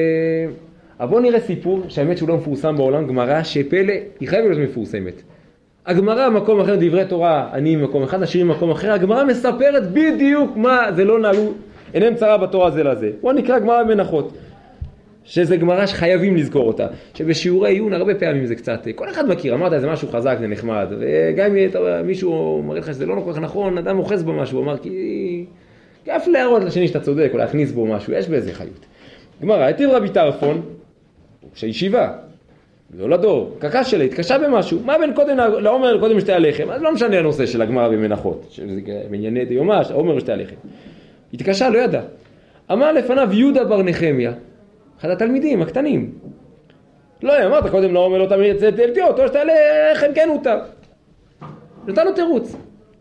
אבל בואו נראה סיפור שהאמת שהוא לא מפורסם בעולם, גמרא שפלא, היא חייבת להיות מפורסמת. הגמרא במקום אחר, דברי תורה, אני במקום אחד, השירים במקום אחר, הגמרא מספרת בדיוק מה זה לא נעלו, אינם צרה בתורה זה לזה. בואו נקרא גמרא במנחות, שזה גמרא שחייבים לזכור אותה, שבשיעורי עיון הרבה פעמים זה קצת, כל אחד מכיר, אמרת זה משהו חזק, זה נחמד, וגם אם מישהו מראה לך שזה לא כל כך נכון, אדם מוחז בו משהו, אמר כי כיף להראות לשני שאתה צודק, או להכניס בו משהו, יש בזה חיות. גמרא, היטיב רבי טרפון, שישיבה, גדול הדור, קקה שלה, התקשה במשהו, מה בין קודם לעומר לקודם לשתי הלחם? אז לא משנה הנושא של הגמרא במנחות, שזה בענייני דיומש, העומר ושתי הלחם. התקשה, לא ידע. אמר לפניו יהודה בר נחמיה, אחד התלמידים הקטנים. לא, אמרת קודם לעומר לא תמיד תלתיו, אותו שתי הלחם כן הותר. נתן לו תירוץ.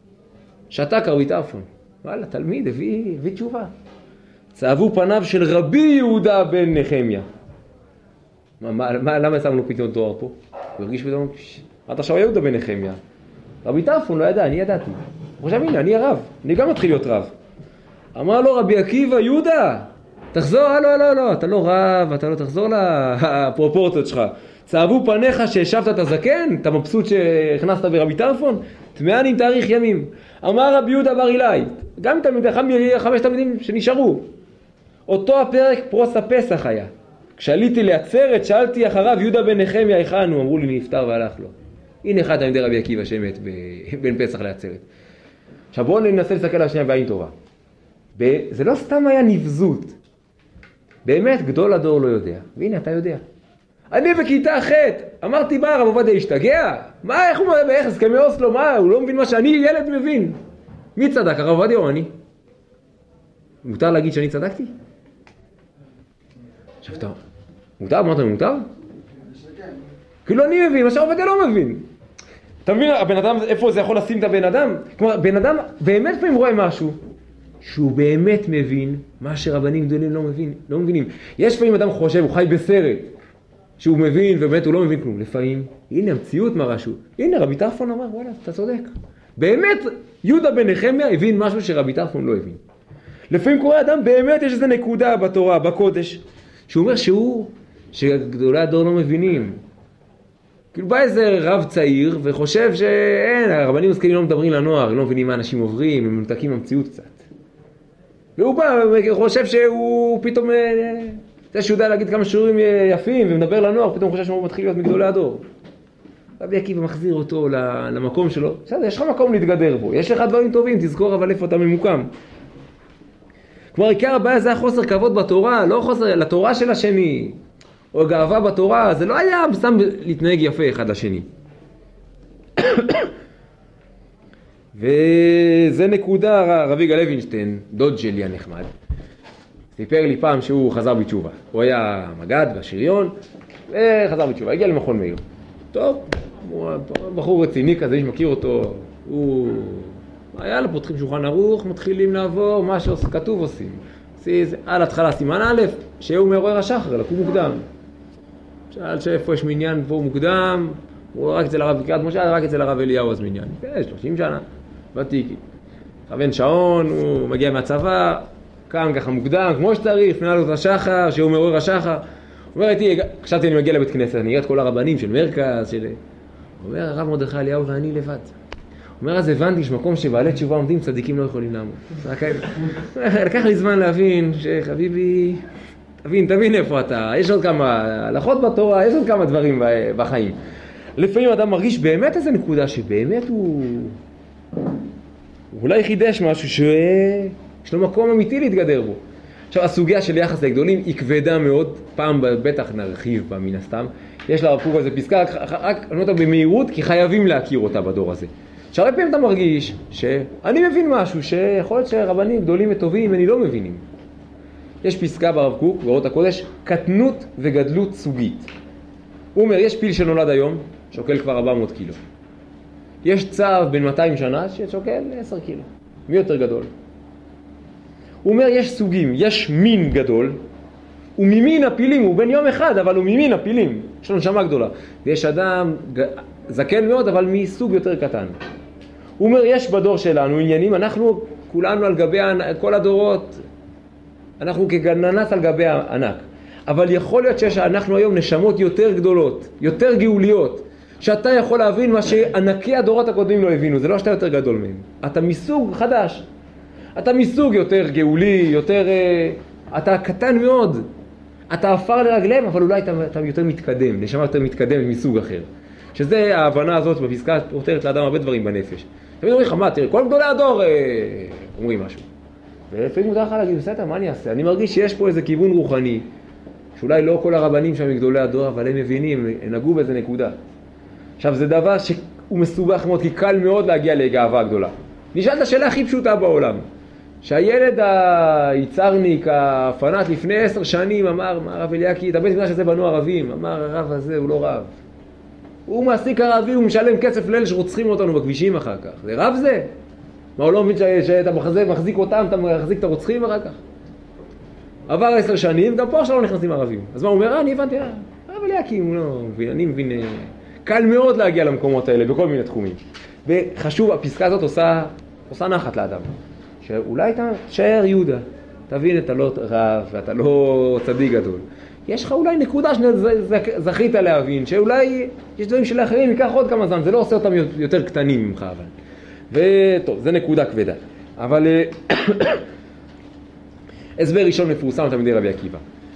שתק רבי טרפון. וואלה, תלמיד הביא, הביא תשובה. צהבו פניו של רבי יהודה בן נחמיה. מה, מה, מה, למה שמנו פתאום תואר פה? הוא הרגיש פתאום, אמרת עכשיו יהודה בן נחמיה. רבי טרפון לא ידע, אני ידעתי. הוא חושב, הנה, אני הרב, אני גם מתחיל להיות רב. אמר לו רבי עקיבא, יהודה, תחזור, לא, לא, לא, אתה לא רב, אתה לא תחזור לפרופורציות שלך. צהבו פניך שהשבת את הזקן, אתה מבסוט שהכנסת ברבי טרפון, תמאן עם תאריך ימים. אמר רבי יהודה בר אילאי, גם תלמידי חמש תלמידים שנשארו. אותו הפרק פרוס הפסח היה. כשעליתי לעצרת, שאלתי אחריו יהודה בן נחמיה היכן הוא, אמרו לי נפטר והלך לו. הנה אחד תלמידי רבי עקיבא שמת בין פסח לעצרת. עכשיו בואו ננסה לסתכל על השנייה בעין טובה. זה לא סתם היה נבזות. באמת גדול הדור לא יודע. והנה אתה יודע. אני בכיתה ח' אמרתי מה הרב עובדיה השתגע? מה, איך הוא אומר, איך הסכמי אוסלו, מה, הוא לא מבין מה שאני ילד מבין. מי צדק, הרב עובדיה או אני? מותר להגיד שאני צדקתי? עכשיו אתה, מותר? אמרת מותר? כאילו אני מבין, מה שהרב עובדיה לא מבין. אתה מבין, הבן אדם, איפה זה יכול לשים את הבן אדם? כלומר, בן אדם באמת פעמים רואה משהו שהוא באמת מבין מה שרבנים גדולים לא מבין, לא מבינים. יש פעמים אדם חושב, הוא חי בסרט. שהוא מבין ובאמת הוא לא מבין כלום. לפעמים, הנה המציאות מראה שהוא, הנה רבי טרפון אמר, וואלה, אתה צודק. באמת, יהודה בן נחמיה הבין משהו שרבי טרפון לא הבין. לפעמים קורא אדם, באמת יש איזו נקודה בתורה, בקודש, שהוא אומר שהוא, שגדולי הדור לא מבינים. כאילו בא איזה רב צעיר וחושב שאין, הרבנים מסכנים לא מדברים לנוער, לא מבינים מה אנשים עוברים, הם מנותקים המציאות קצת. והוא בא וחושב שהוא פתאום, זה שהוא יודע להגיד כמה שיעורים יפים ומדבר לנוער, פתאום חושב שהוא מתחיל להיות מגדולי הדור. רבי עקיבא מחזיר אותו למקום שלו, בסדר, יש לך מקום להתגדר בו, יש לך דברים טובים, תזכור אבל איפה אתה ממוקם. כלומר, עיקר הבעיה זה החוסר כבוד בתורה, לא חוסר, לתורה של השני, או גאווה בתורה, זה לא היה סתם להתנהג יפה אחד לשני. וזה נקודה, רבי יגאל לוינשטיין, דוד שלי הנחמד, סיפר לי פעם שהוא חזר בתשובה. הוא היה מגד בשריון, וחזר בתשובה, הגיע למכון מאיר. טוב, הוא בחור רציני כזה, איש מכיר אותו, הוא... היה לה, פותחים שולחן ערוך, מתחילים לעבור, מה שכתוב עושים. על התחלה סימן א', שהוא מעורר השחר, לקום מוקדם. שאל שאיפה יש מניין פה מוקדם, הוא רק אצל הרב קריאת משה, רק אצל הרב אליהו אז מניין. כן, שלושים שנה, ותיקי. כוון שעון, הוא מגיע מהצבא, קם ככה מוקדם, כמו שצריך, פנה לו את השחר, שהוא מעורר השחר. הוא אומר, הייתי, חשבתי אני מגיע לבית כנסת, אני אראה את כל הרבנים של מרכז, של... הוא אומר, הרב מרדכי אליהו ואני לבד. הוא אומר, אז הבנתי שמקום שבעלי תשובה עומדים, צדיקים לא יכולים לעמוד. לקח לי זמן להבין שחביבי, תבין, תבין איפה אתה, יש עוד כמה הלכות בתורה, יש עוד כמה דברים בחיים. לפעמים אדם מרגיש באמת איזה נקודה שבאמת הוא, הוא אולי חידש משהו שיש לו מקום אמיתי להתגדר בו. עכשיו, הסוגיה של יחס לגדולים היא כבדה מאוד, פעם בטח נרחיב בה מן הסתם. יש לה רפוק איזה פסקה, רק אני אותה במהירות, כי חייבים להכיר אותה בדור הזה. שהרבה פעמים אתה מרגיש שאני מבין משהו, שיכול להיות שרבנים גדולים וטובים, אני לא מבינים. יש פסקה ברב קוק, באורות הקודש, קטנות וגדלות סוגית. הוא אומר, יש פיל שנולד היום, שוקל כבר ארבע מאות קילו. יש צב בין מאתיים שנה ששוקל עשר קילו. מי יותר גדול? הוא אומר, יש סוגים, יש מין גדול, וממין הפילים, הוא בן יום אחד, אבל הוא ממין הפילים. יש לו נשמה גדולה. ויש אדם זקן מאוד, אבל מסוג יותר קטן. הוא אומר, יש בדור שלנו עניינים, אנחנו כולנו על גבי כל הדורות, אנחנו כגננת על גבי הענק. אבל יכול להיות שיש אנחנו היום נשמות יותר גדולות, יותר גאוליות, שאתה יכול להבין מה שענקי הדורות הקודמים לא הבינו. זה לא שאתה יותר גדול מהם. אתה מסוג חדש. אתה מסוג יותר גאולי, יותר... אתה קטן מאוד. אתה עפר לרגליהם, אבל אולי אתה, אתה יותר מתקדם. נשמה יותר מתקדם מסוג אחר. שזה ההבנה הזאת בפסקה פותרת לאדם הרבה דברים בנפש. תמיד אומרים לך, מה, תראה, כל גדולי הדור אה, אומרים משהו. ולפעמים מותר לך להגיד, בסדר, מה אני אעשה? אני מרגיש שיש פה איזה כיוון רוחני, שאולי לא כל הרבנים שם מגדולי הדור, אבל הם מבינים, הם נגעו באיזה נקודה. עכשיו, זה דבר שהוא מסובך מאוד, כי קל מאוד להגיע לגאווה גדולה. נשאל את השאלה הכי פשוטה בעולם. שהילד היצרניק, הפנאט, לפני עשר שנים אמר, מה הרב אליאקי, אתה בית מקדש הזה בנו ערבים. אמר, הרב הזה הוא לא רב. הוא מעסיק ערבי, הוא משלם כסף לאלה שרוצחים אותנו בכבישים אחר כך. זה רב זה? מה, הוא לא מבין שאתה מחזיק אותם, אתה מחזיק את הרוצחים אחר כך? עבר עשר שנים, גם פה עכשיו לא נכנסים ערבים. אז מה הוא אומר? אני הבנתי, הרב אליאקי, הוא לא מבין, אני מבין, קל מאוד להגיע למקומות האלה בכל מיני תחומים. וחשוב, הפסקה הזאת עושה, עושה נחת לאדם. שאולי אתה תשאר יהודה, תבין, אתה לא רב ואתה לא צדיק גדול. יש לך אולי נקודה שזכית להבין, שאולי יש דברים שלאחרים ייקח עוד כמה זמן, זה לא עושה אותם יותר קטנים ממך אבל. וטוב, זה נקודה כבדה. אבל הסבר ראשון מפורסם לתלמידי רבי עקיבא.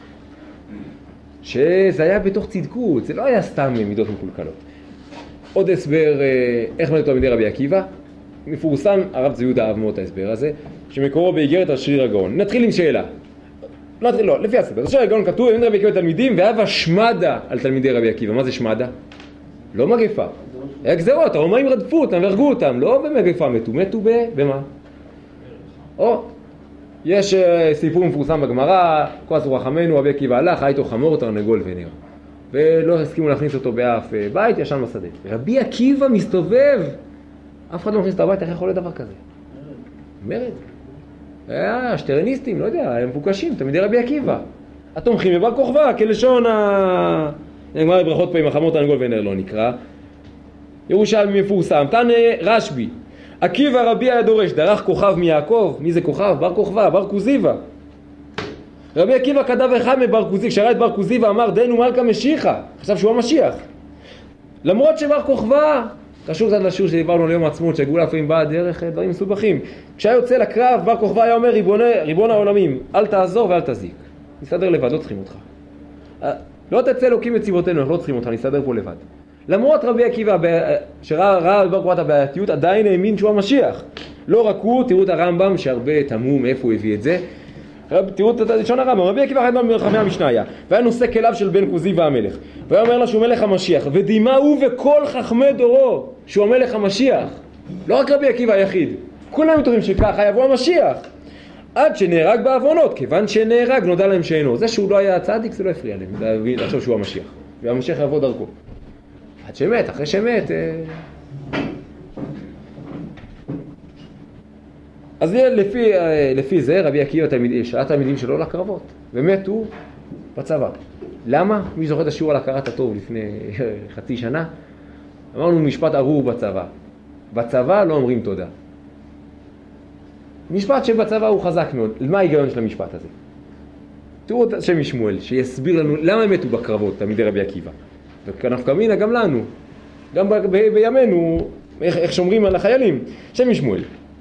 שזה היה בתוך צדקות, זה לא היה סתם מידות מקולקלות. עוד הסבר איך מלא תלמידי רבי עקיבא. מפורסם, הרב ציודה אהב מאוד את ההסבר הזה, שמקורו באיגרת על שריר הגאון. נתחיל עם שאלה. לא, לא, לפי הסבר. שריר הגאון כתוב, אין רבי עקיבא תלמידים, ואהבה שמדה על תלמידי רבי עקיבא. מה זה שמדה? לא מגפה. היה גזרות, הרומאים רדפו אותם והרגו אותם, לא במגפה מתו, מתו ב... במה? או, יש סיפור מפורסם בגמרא, כועסו רחמנו, רבי עקיבא הלך, היה איתו חמור, תרנגול ונר. ולא הסכימו להכניס אותו באף בית, ישן בשדה. רבי עקיבא מסתובב, אף אחד לא מכניס את הבית, איך יכול להיות דבר כזה? מרד. היה שטרניסטים, לא יודע, הם מבוקשים, תלמידי רבי עקיבא. התומכים בבר כוכבא, כלשון נגמר ברכות פעמים החמור תרנגול ונר לא נקרא. ירושלמי מפורסם. תנא רשב"י, עקיבא רבי היה דורש, דרך כוכב מיעקב. מי זה כוכב? בר כוכבא, בר כוזיבא. רבי עקיבא כתב אחד מבר כוזיבא, כשראה את בר כוזיבא אמר דהיינו מלכה משיחה, חשב שהוא המשיח. למרות שבר כוכבא, קשור קצת לשיעור שדיברנו על יום העצמאות, שהגאולה לפעמים באה דרך דברים מסובכים. כשהיה יוצא לקרב, בר כוכבא היה אומר ריבון, ריבון העולמים, אל תעזור ואל תזיק. נסתדר לבד, לא צריכים אותך. לא תצא אלוקים מציבותינו, אנחנו לא צריכים אותך, נסתדר פה לבד. למרות רבי עקיבא, שראה על בר כוכבא את הבעייתיות, עדיין האמין שהוא המשיח. לא רק הוא, תראו את הרמב"ם שהרבה תמו מאיפה הוא הביא את זה. תראו את לשון הרמב"ם, רבי עקיבא אחד מלחמי המשניה, והיה נושא כליו של בן כוזיבא המלך, והיה אומר לה שהוא מלך המשיח, ודימה הוא וכל חכמי דורו שהוא המלך המשיח. לא רק רבי עקיבא היחיד, כולם בטוחים שככה יבוא המשיח, עד שנהרג בעוונות. כיוון שנהרג נודע להם שאינו. זה שהוא לא היה צדיק זה לא הפריע להם לחשוב שהוא המשיח, והמשיח יבוא דרכו עד שמת. אחרי שמת אז לפי, לפי זה רבי עקיבא שאל תלמידים שלו לקרבות ומתו בצבא. למה? מי זוכר את השיעור על הכרת הטוב לפני חצי שנה? אמרנו משפט ארור בצבא. בצבא לא אומרים תודה. משפט שבצבא הוא חזק מאוד. מה ההיגיון של המשפט הזה? תראו את שם שמואל שיסביר לנו למה הם מתו בקרבות תלמידי רבי עקיבא. וכנף קמינה גם לנו, גם ב- ב- בימינו, איך, איך שומרים על החיילים. שם שמואל,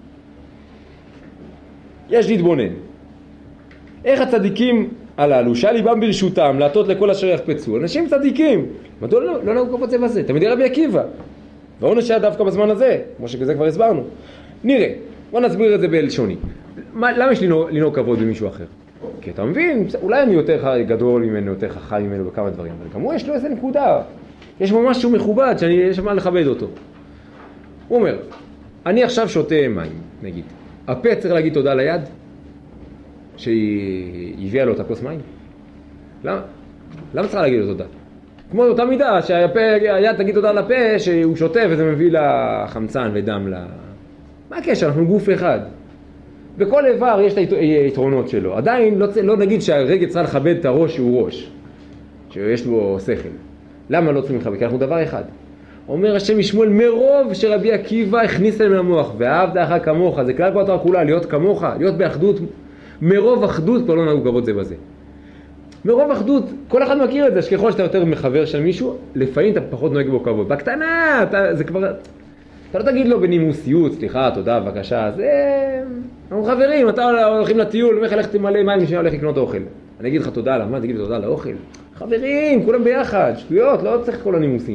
יש להתבונן איך הצדיקים הללו שהליבם ברשותם להטות לכל אשר יחפצו, אנשים צדיקים, מדוע לא, לא נהוג כבוד זה וזה? תלמידי רבי עקיבא, והעונש היה דווקא בזמן הזה, כמו שכזה כבר הסברנו. נראה, בוא נסביר את זה בלשוני. מה, למה יש לנהוג כבוד במישהו אחר? כי אתה מבין, אולי אני יותר גדול ממנו, יותר חכם ממנו בכמה דברים, אבל גם הוא יש לו איזה נקודה, יש ממש משהו מכובד שיש מה לכבד אותו. הוא אומר, אני עכשיו שותה מים, נגיד, הפה צריך להגיד תודה ליד שהיא הביאה לו את הכוס מים? למה? למה צריך להגיד לו תודה? כמו אותה מידה שהפה, היד תגיד תודה לפה שהוא שותה וזה מביא לה חמצן ודם לה... מה הקשר? אנחנו גוף אחד. בכל איבר יש את היתרונות שלו. עדיין לא, לא נגיד שהרגל צריכה לכבד את הראש שהוא ראש, שיש לו שכל. למה לא צריכים לכבד? כי אנחנו דבר אחד. אומר השם משמואל, מרוב שרבי עקיבא הכניס להם למוח, ואהבת אחר כמוך, זה כלל כל התורה כולה, להיות כמוך, להיות באחדות, מרוב אחדות כבר לא נהוג כבוד זה בזה. מרוב אחדות, כל אחד מכיר את זה, שככל שאתה יותר מחבר של מישהו, לפעמים אתה פחות נוהג בו כבוד. בקטנה, אתה, זה כבר... אתה לא תגיד לו בנימוסיות, סליחה, תודה, בבקשה, זה... אנחנו חברים, אתה הולכים לטיול, אומר לך, לך תמלא מים משנה הולך לקנות אוכל. אני אגיד לך תודה לה, מה? תגיד לי תודה לאוכל? חברים, כולם ביחד, שטויות, לא צריך כל הנימוסים.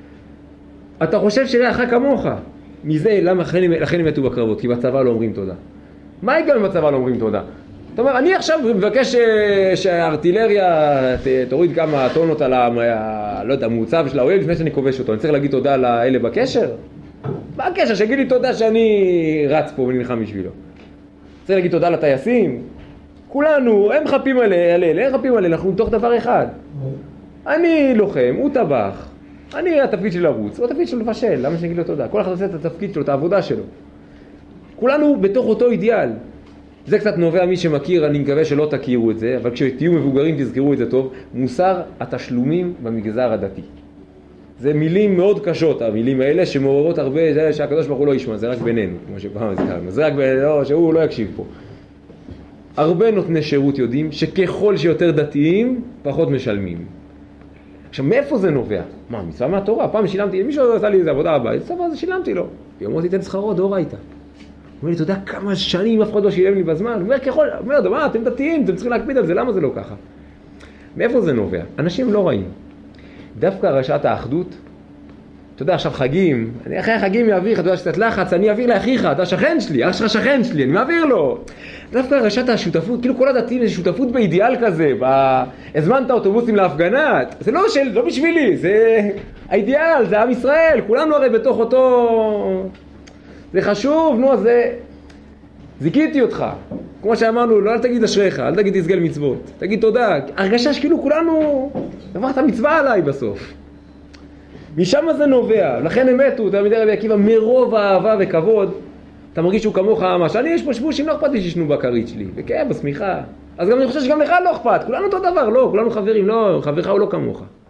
אתה חושב שרעך כמוך. מזה, למה לכן הם מתו בקרבות? כי בצבא לא אומרים תודה. מה היגיון בצבא לא אומרים תודה? אתה אומר, אני עכשיו מבקש שהארטילריה תוריד כמה טונות על ה... לא יודע, המוצב של האוהב לפני שאני כובש אותו. אני צריך להגיד תודה לאלה בקשר? מה הקשר? שיגיד לי תודה שאני רץ פה ונלחם בשבילו. צריך להגיד תודה לטייסים? כולנו, הם חפים עליהם, הם חפים עליהם, אנחנו מתוך דבר אחד. אני לוחם, הוא טבח. אני התפקיד שלי לרוץ, הוא התפקיד שלו לבשל, למה שנגיד לו תודה? כל אחד עושה את התפקיד שלו, את העבודה שלו. כולנו בתוך אותו אידיאל. זה קצת נובע מי שמכיר, אני מקווה שלא תכירו את זה, אבל כשתהיו מבוגרים תזכרו את זה טוב, מוסר התשלומים במגזר הדתי. זה מילים מאוד קשות, המילים האלה שמעוררות הרבה, זה שהקדוש ברוך הוא לא ישמע, זה רק בינינו, כמו שפעם הזכרנו, זה רק בינינו, שהוא לא יקשיב פה. הרבה נותני שירות יודעים שככל שיותר דתיים, פחות משלמים. עכשיו, מאיפה זה נובע? מה, מצווה מהתורה? פעם שילמתי, מישהו עשה לי איזה עבודה הבית, צבא, אז שילמתי לו. ואומר, תיתן שכרו, דאורייתא. הוא אומר לי, אתה יודע כמה שנים אף אחד לא שילם לי בזמן? הוא אומר, ככל, הוא אומר, מה, אתם דתיים, אתם צריכים להקפיד על זה, למה זה לא ככה? מאיפה זה נובע? אנשים לא רעים. דווקא רשעת האחדות, אתה יודע, עכשיו חגים, אני אחרי החגים יעביר, אתה יודע שקצת לחץ, אני אעביר לאחיך, אתה שכן שלי, אח שלך שכן שלי, אני מעביר לו. דווקא רשעת השותפות, כאילו כל הדתיים זה שותפות באידיאל כזה, הזמנת אוטובוסים להפגנה, זה לא של, לא בשבילי, זה האידיאל, זה עם ישראל, כולנו הרי בתוך אותו, זה חשוב, נו, אז זה, זיכיתי אותך, כמו שאמרנו, לא אל תגיד אשריך, אל תגיד תסגל מצוות, תגיד תודה, הרגשה שכאילו כולנו, עברת מצווה עליי בסוף. משם זה נובע, לכן הם מתו, תלמידי רבי עקיבא, מרוב האהבה וכבוד, אתה מרגיש שהוא כמוך ממש, אני יש פה שבושים, לא אכפת לי שישנו בכרית שלי, וכן, בשמיכה. אז גם אני חושב שגם לך לא אכפת, כולנו אותו דבר, לא, כולנו חברים, לא, חברך הוא לא כמוך.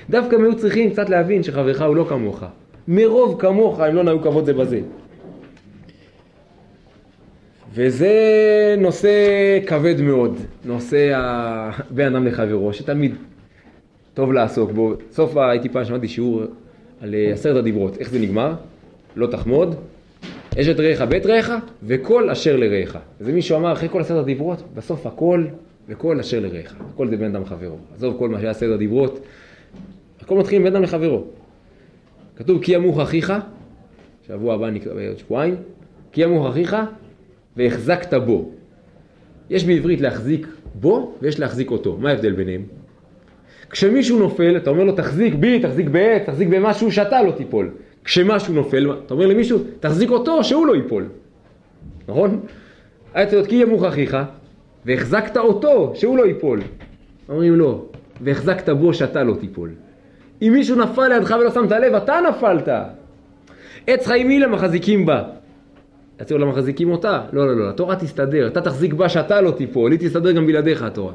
דווקא הם היו צריכים קצת להבין שחברך הוא לא כמוך. מרוב כמוך הם לא נהיו כבוד זה בזה. וזה נושא כבד מאוד, נושא בין אדם לחברו, שתמיד טוב לעסוק בו. סוף הייתי פעם שמעתי שיעור על עשרת הדיברות, איך זה נגמר? לא תחמוד, אשת רעך בית רעך וכל אשר לרעך. אז מישהו אמר אחרי כל עשרת הדיברות, בסוף הכל וכל אשר לרעך. הכל זה בין אדם לחברו. עזוב כל מה שהיה עשרת הדיברות, הכל מתחיל בין אדם לחברו. כתוב כי ימוך אחיך, שבוע הבא נקרא בעוד שבועיים, כי ימוך אחיך והחזקת בו. יש בעברית להחזיק בו ויש להחזיק אותו. מה ההבדל ביניהם? כשמישהו נופל, אתה אומר לו תחזיק בי, תחזיק בעץ, תחזיק במשהו שאתה לא תיפול. כשמשהו נופל, אתה אומר למישהו תחזיק אותו שהוא לא ייפול. נכון? היית יודעת כי ימוך אחיך והחזקת אותו שהוא לא ייפול. אומרים לו, והחזקת בו שאתה לא תיפול. אם מישהו נפל לידך ולא שמת לב, אתה נפלת. עץ חיים היא למחזיקים בה. יצאו למחזיקים אותה? לא, לא, לא, התורה תסתדר. אתה תחזיק בה שאתה לא תיפול, היא תסתדר גם בלעדיך התורה.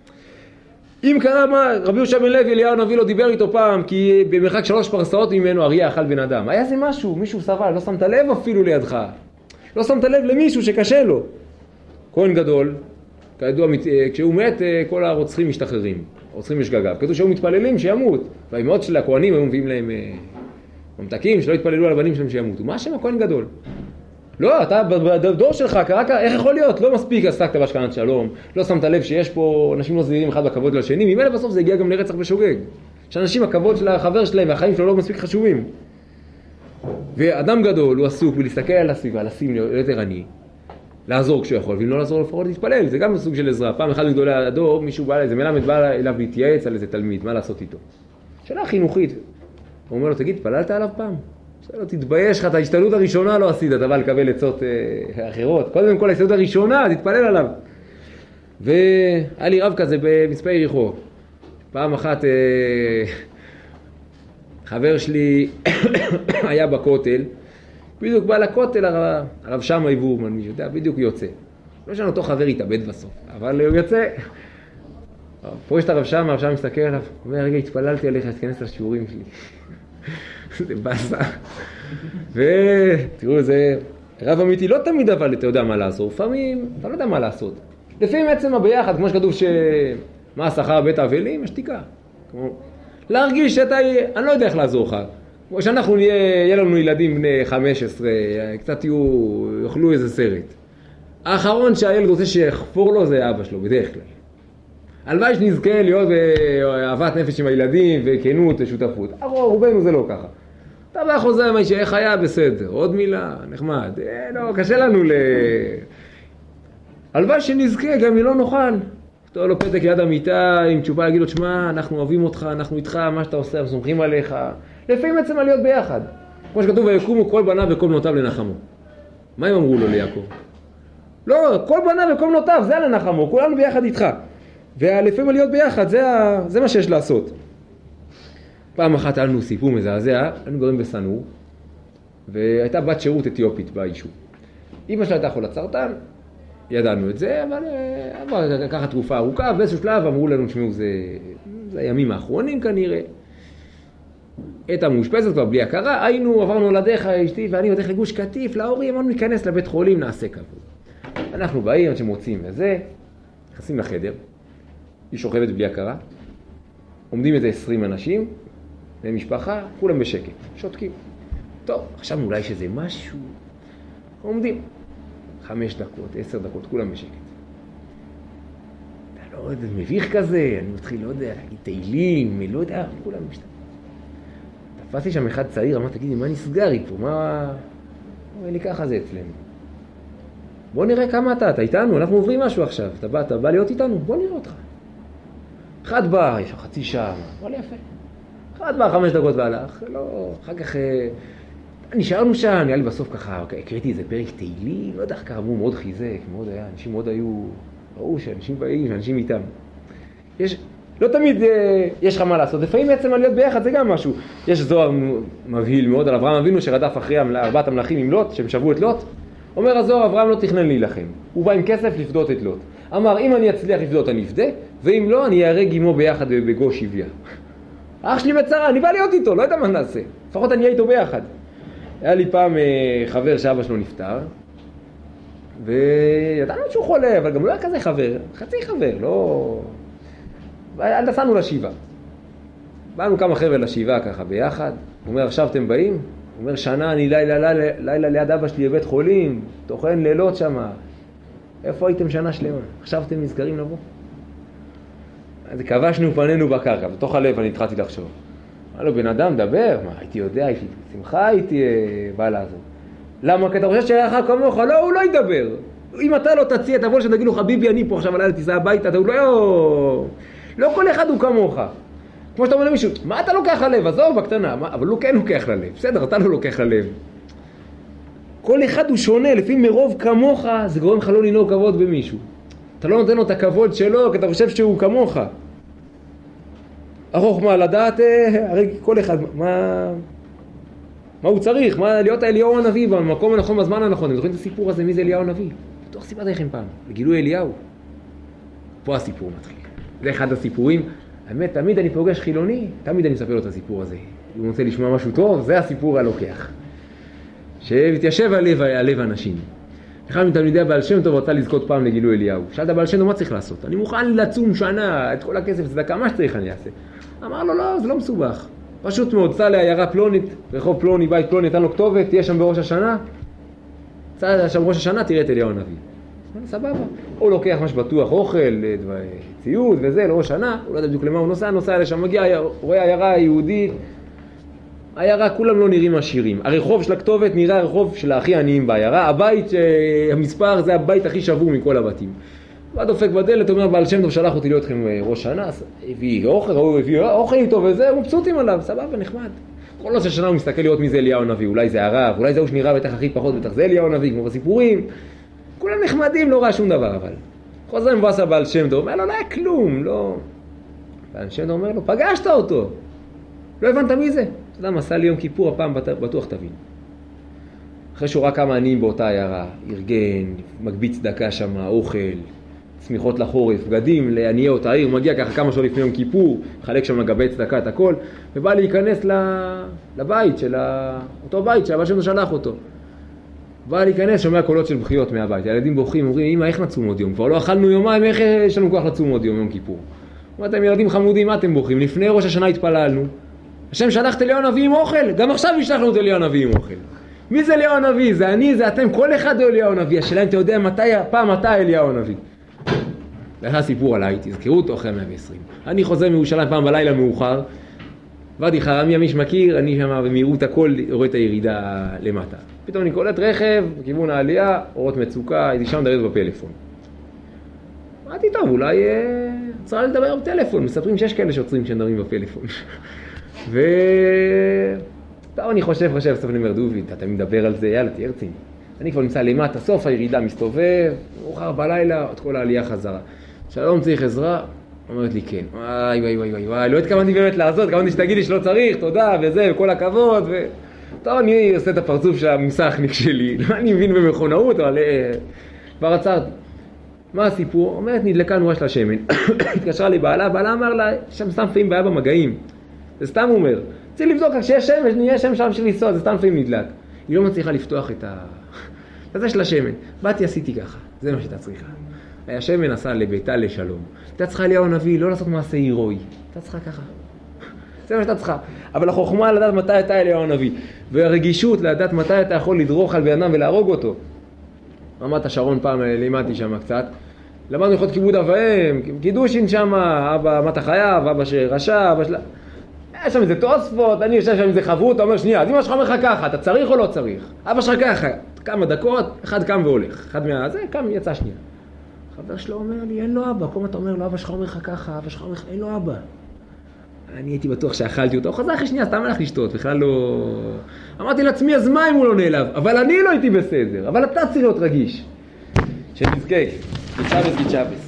אם קרה מה, רבי יהושע בן לוי, אליהו הנביא לא דיבר איתו פעם, כי במרחק שלוש פרסאות ממנו אריה אכל בן אדם. היה זה משהו, מישהו סבל, לא שמת לב אפילו לידך. לא שמת לב למישהו שקשה לו. כהן גדול, כידוע, כשהוא מת, כל הרוצחים משתחררים. הרוצחים משגגב. כתוב שהיו מתפללים שימות. והאימהות של הכהנים היו מביאים להם ממתקים שלא התפללו על הבנים שלהם שימותו. מה השם הכהן גדול? לא, אתה בדור שלך, קרא, איך יכול להיות? לא מספיק עסקת בהשכנת שלום, לא שמת לב שיש פה אנשים לא זהירים אחד בכבוד לשני, ממילא בסוף זה הגיע גם לרצח ושוגג. שאנשים הכבוד של החבר שלהם והחיים שלו לא מספיק חשובים. ואדם גדול הוא עסוק בלהסתכל על הסביבה, לשים להיות ערני, לעזור כשהוא יכול, ואם לא לעזור לפחות להתפלל, זה גם סוג של עזרה. פעם אחד מגדולי הדור, מישהו בא, איזה מלמד בא אליו להתייעץ על איזה תלמיד, מה לעשות איתו? שאלה חינוכית. הוא אומר לו, תגיד, פללת עליו פעם? לא תתבייש לך, את ההשתלות הראשונה לא עשית, אתה בא לקבל עצות אה, אחרות. קודם כל, ההשתלות הראשונה, תתפלל עליו. והיה לי רב כזה במצפה יריחו. פעם אחת, אה, חבר שלי היה בכותל, בדיוק בא לכותל, הרב, הרב שמה איבורמן, מי יודע, בדיוק יוצא. לא שאני אותו חבר יתאבד בסוף, אבל הוא יוצא. פה יש את הרב שמה, הרב שמה מסתכל עליו, הוא אומר, רגע, התפללתי עליך, תכנס לשיעורים שלי. זה בסה. ותראו, זה רב אמיתי לא תמיד אבל אתה יודע מה לעשות. לפעמים אתה לא יודע מה לעשות. לפעמים עצם הביחד, כמו שכתוב שמה השכר בית האבלים, השתיקה. כמו להרגיש שאתה, אני לא יודע איך לעזור לך. כמו שאנחנו נהיה, יהיה לנו ילדים בני חמש עשרה, קצת יהיו, יאכלו איזה סרט. האחרון שהילד רוצה שיחפור לו זה אבא שלו, בדרך כלל. הלוואי שנזכה להיות באהבת נפש עם הילדים וכנות ושותפות. רובנו זה לא ככה. אתה בא חוזר מה שאיך היה בסדר, עוד מילה, נחמד. אה, לא, קשה לנו ל... הלוואי שנזכה, גם אם לא נוכל. כתוב לו פתק ליד המיטה עם תשובה להגיד לו, שמה, אנחנו אוהבים אותך, אנחנו איתך, מה שאתה עושה, אנחנו סומכים עליך. לפעמים עצם להיות ביחד. כמו שכתוב, ויקומו כל בניו וכל בנותיו לנחמו. מה הם אמרו לו ליעקב? לא, כל בניו וכל בנותיו, זה לנחמו, כולנו ביחד איתך. ולפעמים להיות ביחד, זה, זה מה שיש לעשות. פעם אחת היה לנו סיפור מזעזע, היינו גרים בסנור, והייתה בת שירות אתיופית ביישוב. אמא שלה הייתה חולת סרטן, ידענו את זה, אבל עבר ככה תרופה ארוכה, ובאיזשהו שלב אמרו לנו, תשמעו, זה, זה הימים האחרונים כנראה. הייתה מאושפזת כבר בלי הכרה, היינו, עברנו לדרך, אשתי ואני הולך לגוש קטיף, להורים, אמרנו ניכנס לבית חולים, נעשה כבוד. אנחנו באים, עד שמוצאים וזה, נכנסים לחדר, היא שוכבת בלי הכרה, עומדים איזה עשרים אנשים, למשפחה, כולם בשקט, שותקים. טוב, עכשיו אולי שזה משהו, עומדים. חמש דקות, עשר דקות, כולם בשקט. אתה לא יודע, מביך כזה, אני מתחיל, לא יודע, להגיד תהילים, לא יודע, כולם משתתפים. תפסתי שם אחד צעיר, אמר, תגידי, מה נסגר איתו? מה... אומר לי, ככה זה אצלנו. בוא נראה כמה אתה, אתה איתנו, אנחנו עוברים משהו עכשיו. אתה בא, אתה בא להיות איתנו? בוא נראה אותך. אחד בא, יש לו חצי שעה, בוא לי יפה. אחד בא, חמש דקות והלך, לא, אחר כך... נשארנו שם, נראה לי בסוף ככה, הקראתי איזה פרק תהילים, לא יודע איך קרמו, מאוד חיזק, מאוד היה, אנשים מאוד היו, ראו שאנשים באים, שאנשים איתם. יש, לא תמיד אה, יש לך מה לעשות, לפעמים בעצם על להיות ביחד זה גם משהו. יש זוהר מבהיל מאוד על אברהם אבינו שרדף אחרי ארבעת המלאכים עם לוט, שהם שבו את לוט. אומר הזוהר, אברהם לא תכנן להילחם, הוא בא עם כסף לפדות את לוט. אמר, אם אני אצליח לפדות אני אפדה, ואם לא, אני אהרג עמו ביחד בגוש שביה. אח שלי בצרה, אני בא להיות איתו, לא יודע מה נעשה. לפחות אני אהיה איתו ביחד. היה לי פעם חבר שאבא שלו נפטר, וידענו שהוא חולה, אבל גם לא היה כזה חבר, חצי חבר, לא... נסענו לשבעה. באנו כמה חבר'ה לשבעה ככה ביחד, הוא אומר, עכשיו אתם באים? הוא אומר, שנה אני לילה, לילה, לילה ליד אבא שלי בבית חולים, תוכן לילות שמה. איפה הייתם שנה שלמה? עכשיו אתם נזכרים לבוא? אז כבשנו פנינו בקרקע, בתוך הלב אני התחלתי לחשוב. אמר לו, בן אדם, דבר, מה, הייתי יודע, הייתי שמחה, הייתי בא לעזור. למה? כי אתה חושב שהיה לך כמוך? לא, הוא לא ידבר. אם אתה לא תציע, תבוא שתגיד לו, חביבי, אני פה עכשיו, הלילה תיסע הביתה, אתה לא... לא כל אחד הוא כמוך. כמו שאתה אומר למישהו, מה אתה לוקח ללב? עזוב, בקטנה, מה? אבל הוא כן לוקח ללב. בסדר, אתה לא לוקח ללב. כל אחד הוא שונה, לפי מרוב כמוך, זה גורם לך לא לנהוג כבוד במישהו. אתה לא נותן לו את הכבוד שלו, כי אתה חושב שהוא כמוך. החוכמה לדעת, הרי כל אחד, מה, מה הוא צריך? מה להיות אליהו הנביא במקום הנכון, בזמן הנכון. אתם זוכרים את הסיפור הזה, מי זה אליהו הנביא? בטוח סיפרתי לכם פעם, לגילוי אליהו. פה הסיפור מתחיל. זה אחד הסיפורים. האמת, תמיד אני פוגש חילוני, תמיד אני מספר לו את הסיפור הזה. אם הוא רוצה לשמוע משהו טוב, זה הסיפור הלוקח. שמתיישב הלב, הלב האנשים. אחד מתלמידי הבעל שם טוב רצה לזכות פעם לגילוי אליהו. שאלת הבעל שם טוב, מה צריך לעשות? אני מוכן לצום שנה, את כל הכסף, צדקה, מה שצריך אני אעשה. אמר לו, לא, זה לא מסובך. פשוט מאוד, צא לעיירה פלונית, רחוב פלוני, בית פלוני, נתן לו כתובת, תהיה שם בראש השנה. צא שם בראש השנה, תראה את אליהו הנביא. סבבה. הוא לוקח מה שבטוח, אוכל, ציוד וזה, לראש השנה, הוא לא יודע בדיוק למה הוא נוסע, נוסע לשם, מגיע, רואה עיירה יהודית. העיירה כולם לא נראים עשירים. הרחוב של הכתובת נראה הרחוב של הכי עניים בעיירה. הבית, המספר, זה הבית הכי שבור מכל הבתים. הוא דופק בדלת, אומר, בעל שם טוב שלח אותי להיות לכם ראש שנה, הביא אוכל, הוא הביא אוכל איתו וזה, הוא מבסוטים עליו, סבבה, נחמד. כל נושא שנה הוא מסתכל לראות מי זה אליהו הנביא, אולי זה הרב, אולי זה הוא שנראה בטח הכי פחות, בטח זה אליהו הנביא, כמו בסיפורים. כולם נחמדים, לא ראה שום דבר, אבל. חוזר מבאסה בעל שם טוב, אומר לו, לא היה כלום, לא. בעל שם טוב אומר לו, פגשת אותו. לא הבנת מי זה? אתה יודע, מסע לי יום כיפור, הפעם בטוח תבין. אחרי שהוא ראה כמה עניים באותה עיירה, ארגן, מגביץ דקה שם, אוכל, צמיחות לחורף, בגדים, לעניי אותה העיר, מגיע ככה כמה שעות לפני יום כיפור, חלק שם מגבי צדקה את הכל, ובא להיכנס לבית של אותו בית שהבא שלנו שלח אותו. בא להיכנס, שומע קולות של בחיות מהבית, הילדים בוכים, אומרים, אמא, איך נצום עוד יום? כבר לא אכלנו יומיים, איך יש לנו כוח לצום עוד יום, יום כיפור? אומרים, ילדים חמודים, מה אתם בוכים? לפני ראש השנה התפללנו. השם שלח את אליהו הנביא עם אוכל, גם עכשיו ישלח לנו את אליהו הנביא עם אוכל. מי זה אליהו הנביא? זה אני, זה אתם, כל אחד הוא אליהו הנביא. השאלה אם אתה יודע מתי, פעם מתי אליהו הנביא. זה הסיפור עליי, תזכרו אותו אחרי מאה ועשרים. אני חוזר מירושלים פעם בלילה מאוחר, ועדי חרמי, מי שמכיר, אני שם במהירות הכל רואה את הירידה למטה. פתאום אני קולט רכב, בכיוון העלייה, אורות מצוקה, הייתי שם מדברת בפלאפון. אמרתי, טוב, אולי צריך לדבר בטלפון, מספרים שיש כאלה שעוצרים כשנדברים בפלאפון. ו... טוב, אני חושב, חושב, סוף אני אומר, דובי, אתה מדבר על זה, יאללה, תהיה רציני. אני כבר נמצא למטה, סוף הירידה מסתובב, מאוחר בלילה, עוד כל העלייה חזרה. שלום, צריך עזרה? אומרת לי, כן. וואי, וואי, וואי, וואי, וואי, לא התכוונתי באמת לעזור, התכוונתי שתגיד לי שלא צריך, תודה, וזה, וכל הכבוד, ו... טוב, אני עושה את הפרצוף של המוסכניק שלי, אני מבין במכונאות, אבל כבר עצרתי. מה הסיפור? אומרת, נדלקה נורה של השמן. התקשרה לי בעלה, בעלה אמר לה, שם סתם פעמים בעיה במגעים. זה סתם הוא אומר. צריך לבדוק, כשיש שמש, נהיה שם שם של לנסוע, זה סתם פעמים נדלק. היא לא מצליחה לפתוח את ה... זה של השמן. באתי, עשיתי ככה. זה מה שאתה צריכה. השמן נסע לביתה לשלום. אתה צריכה אליהו הנביא, לא לעשות מעשה הירואי. אתה צריכה ככה. זה מה שאתה צריכה. אבל החוכמה לדעת מתי אתה אליהו הנביא. והרגישות לדעת מתי אתה יכול לדרוך על בן אדם ולהרוג אותו. רמת השרון פעם לימדתי שם קצת. למדנו ללכות כיבוד אב ואם, קידושין שם, אבא מת החייב, אבא שרשע, אבא שלה. היה שם איזה תוספות, אני יושב שם איזה חברות, אתה אומר שנייה, אז אמא שלך אומר לך ככה, אתה צריך או לא צריך? אבא שלך ככה, כמה דקות, אחד קם והולך, אחד מה... זה קם, יצא שנייה. חבר שלו אומר לי, אין לו אבא, כל אתה אומר לו, אבא שלך אומר לך ככה, אבא שלך אומר לך, אין לו אבא. אני הייתי בטוח שאכלתי אותו, הוא חזר אחרי שנייה, סתם הלך לשתות, בכלל לא... אמרתי לעצמי, אז מה אם הוא לא נעלב? אבל אני לא הייתי בסדר, אבל אתה צריך להיות רגיש. שנזקק, גיצ'אבס גיצ'אבס.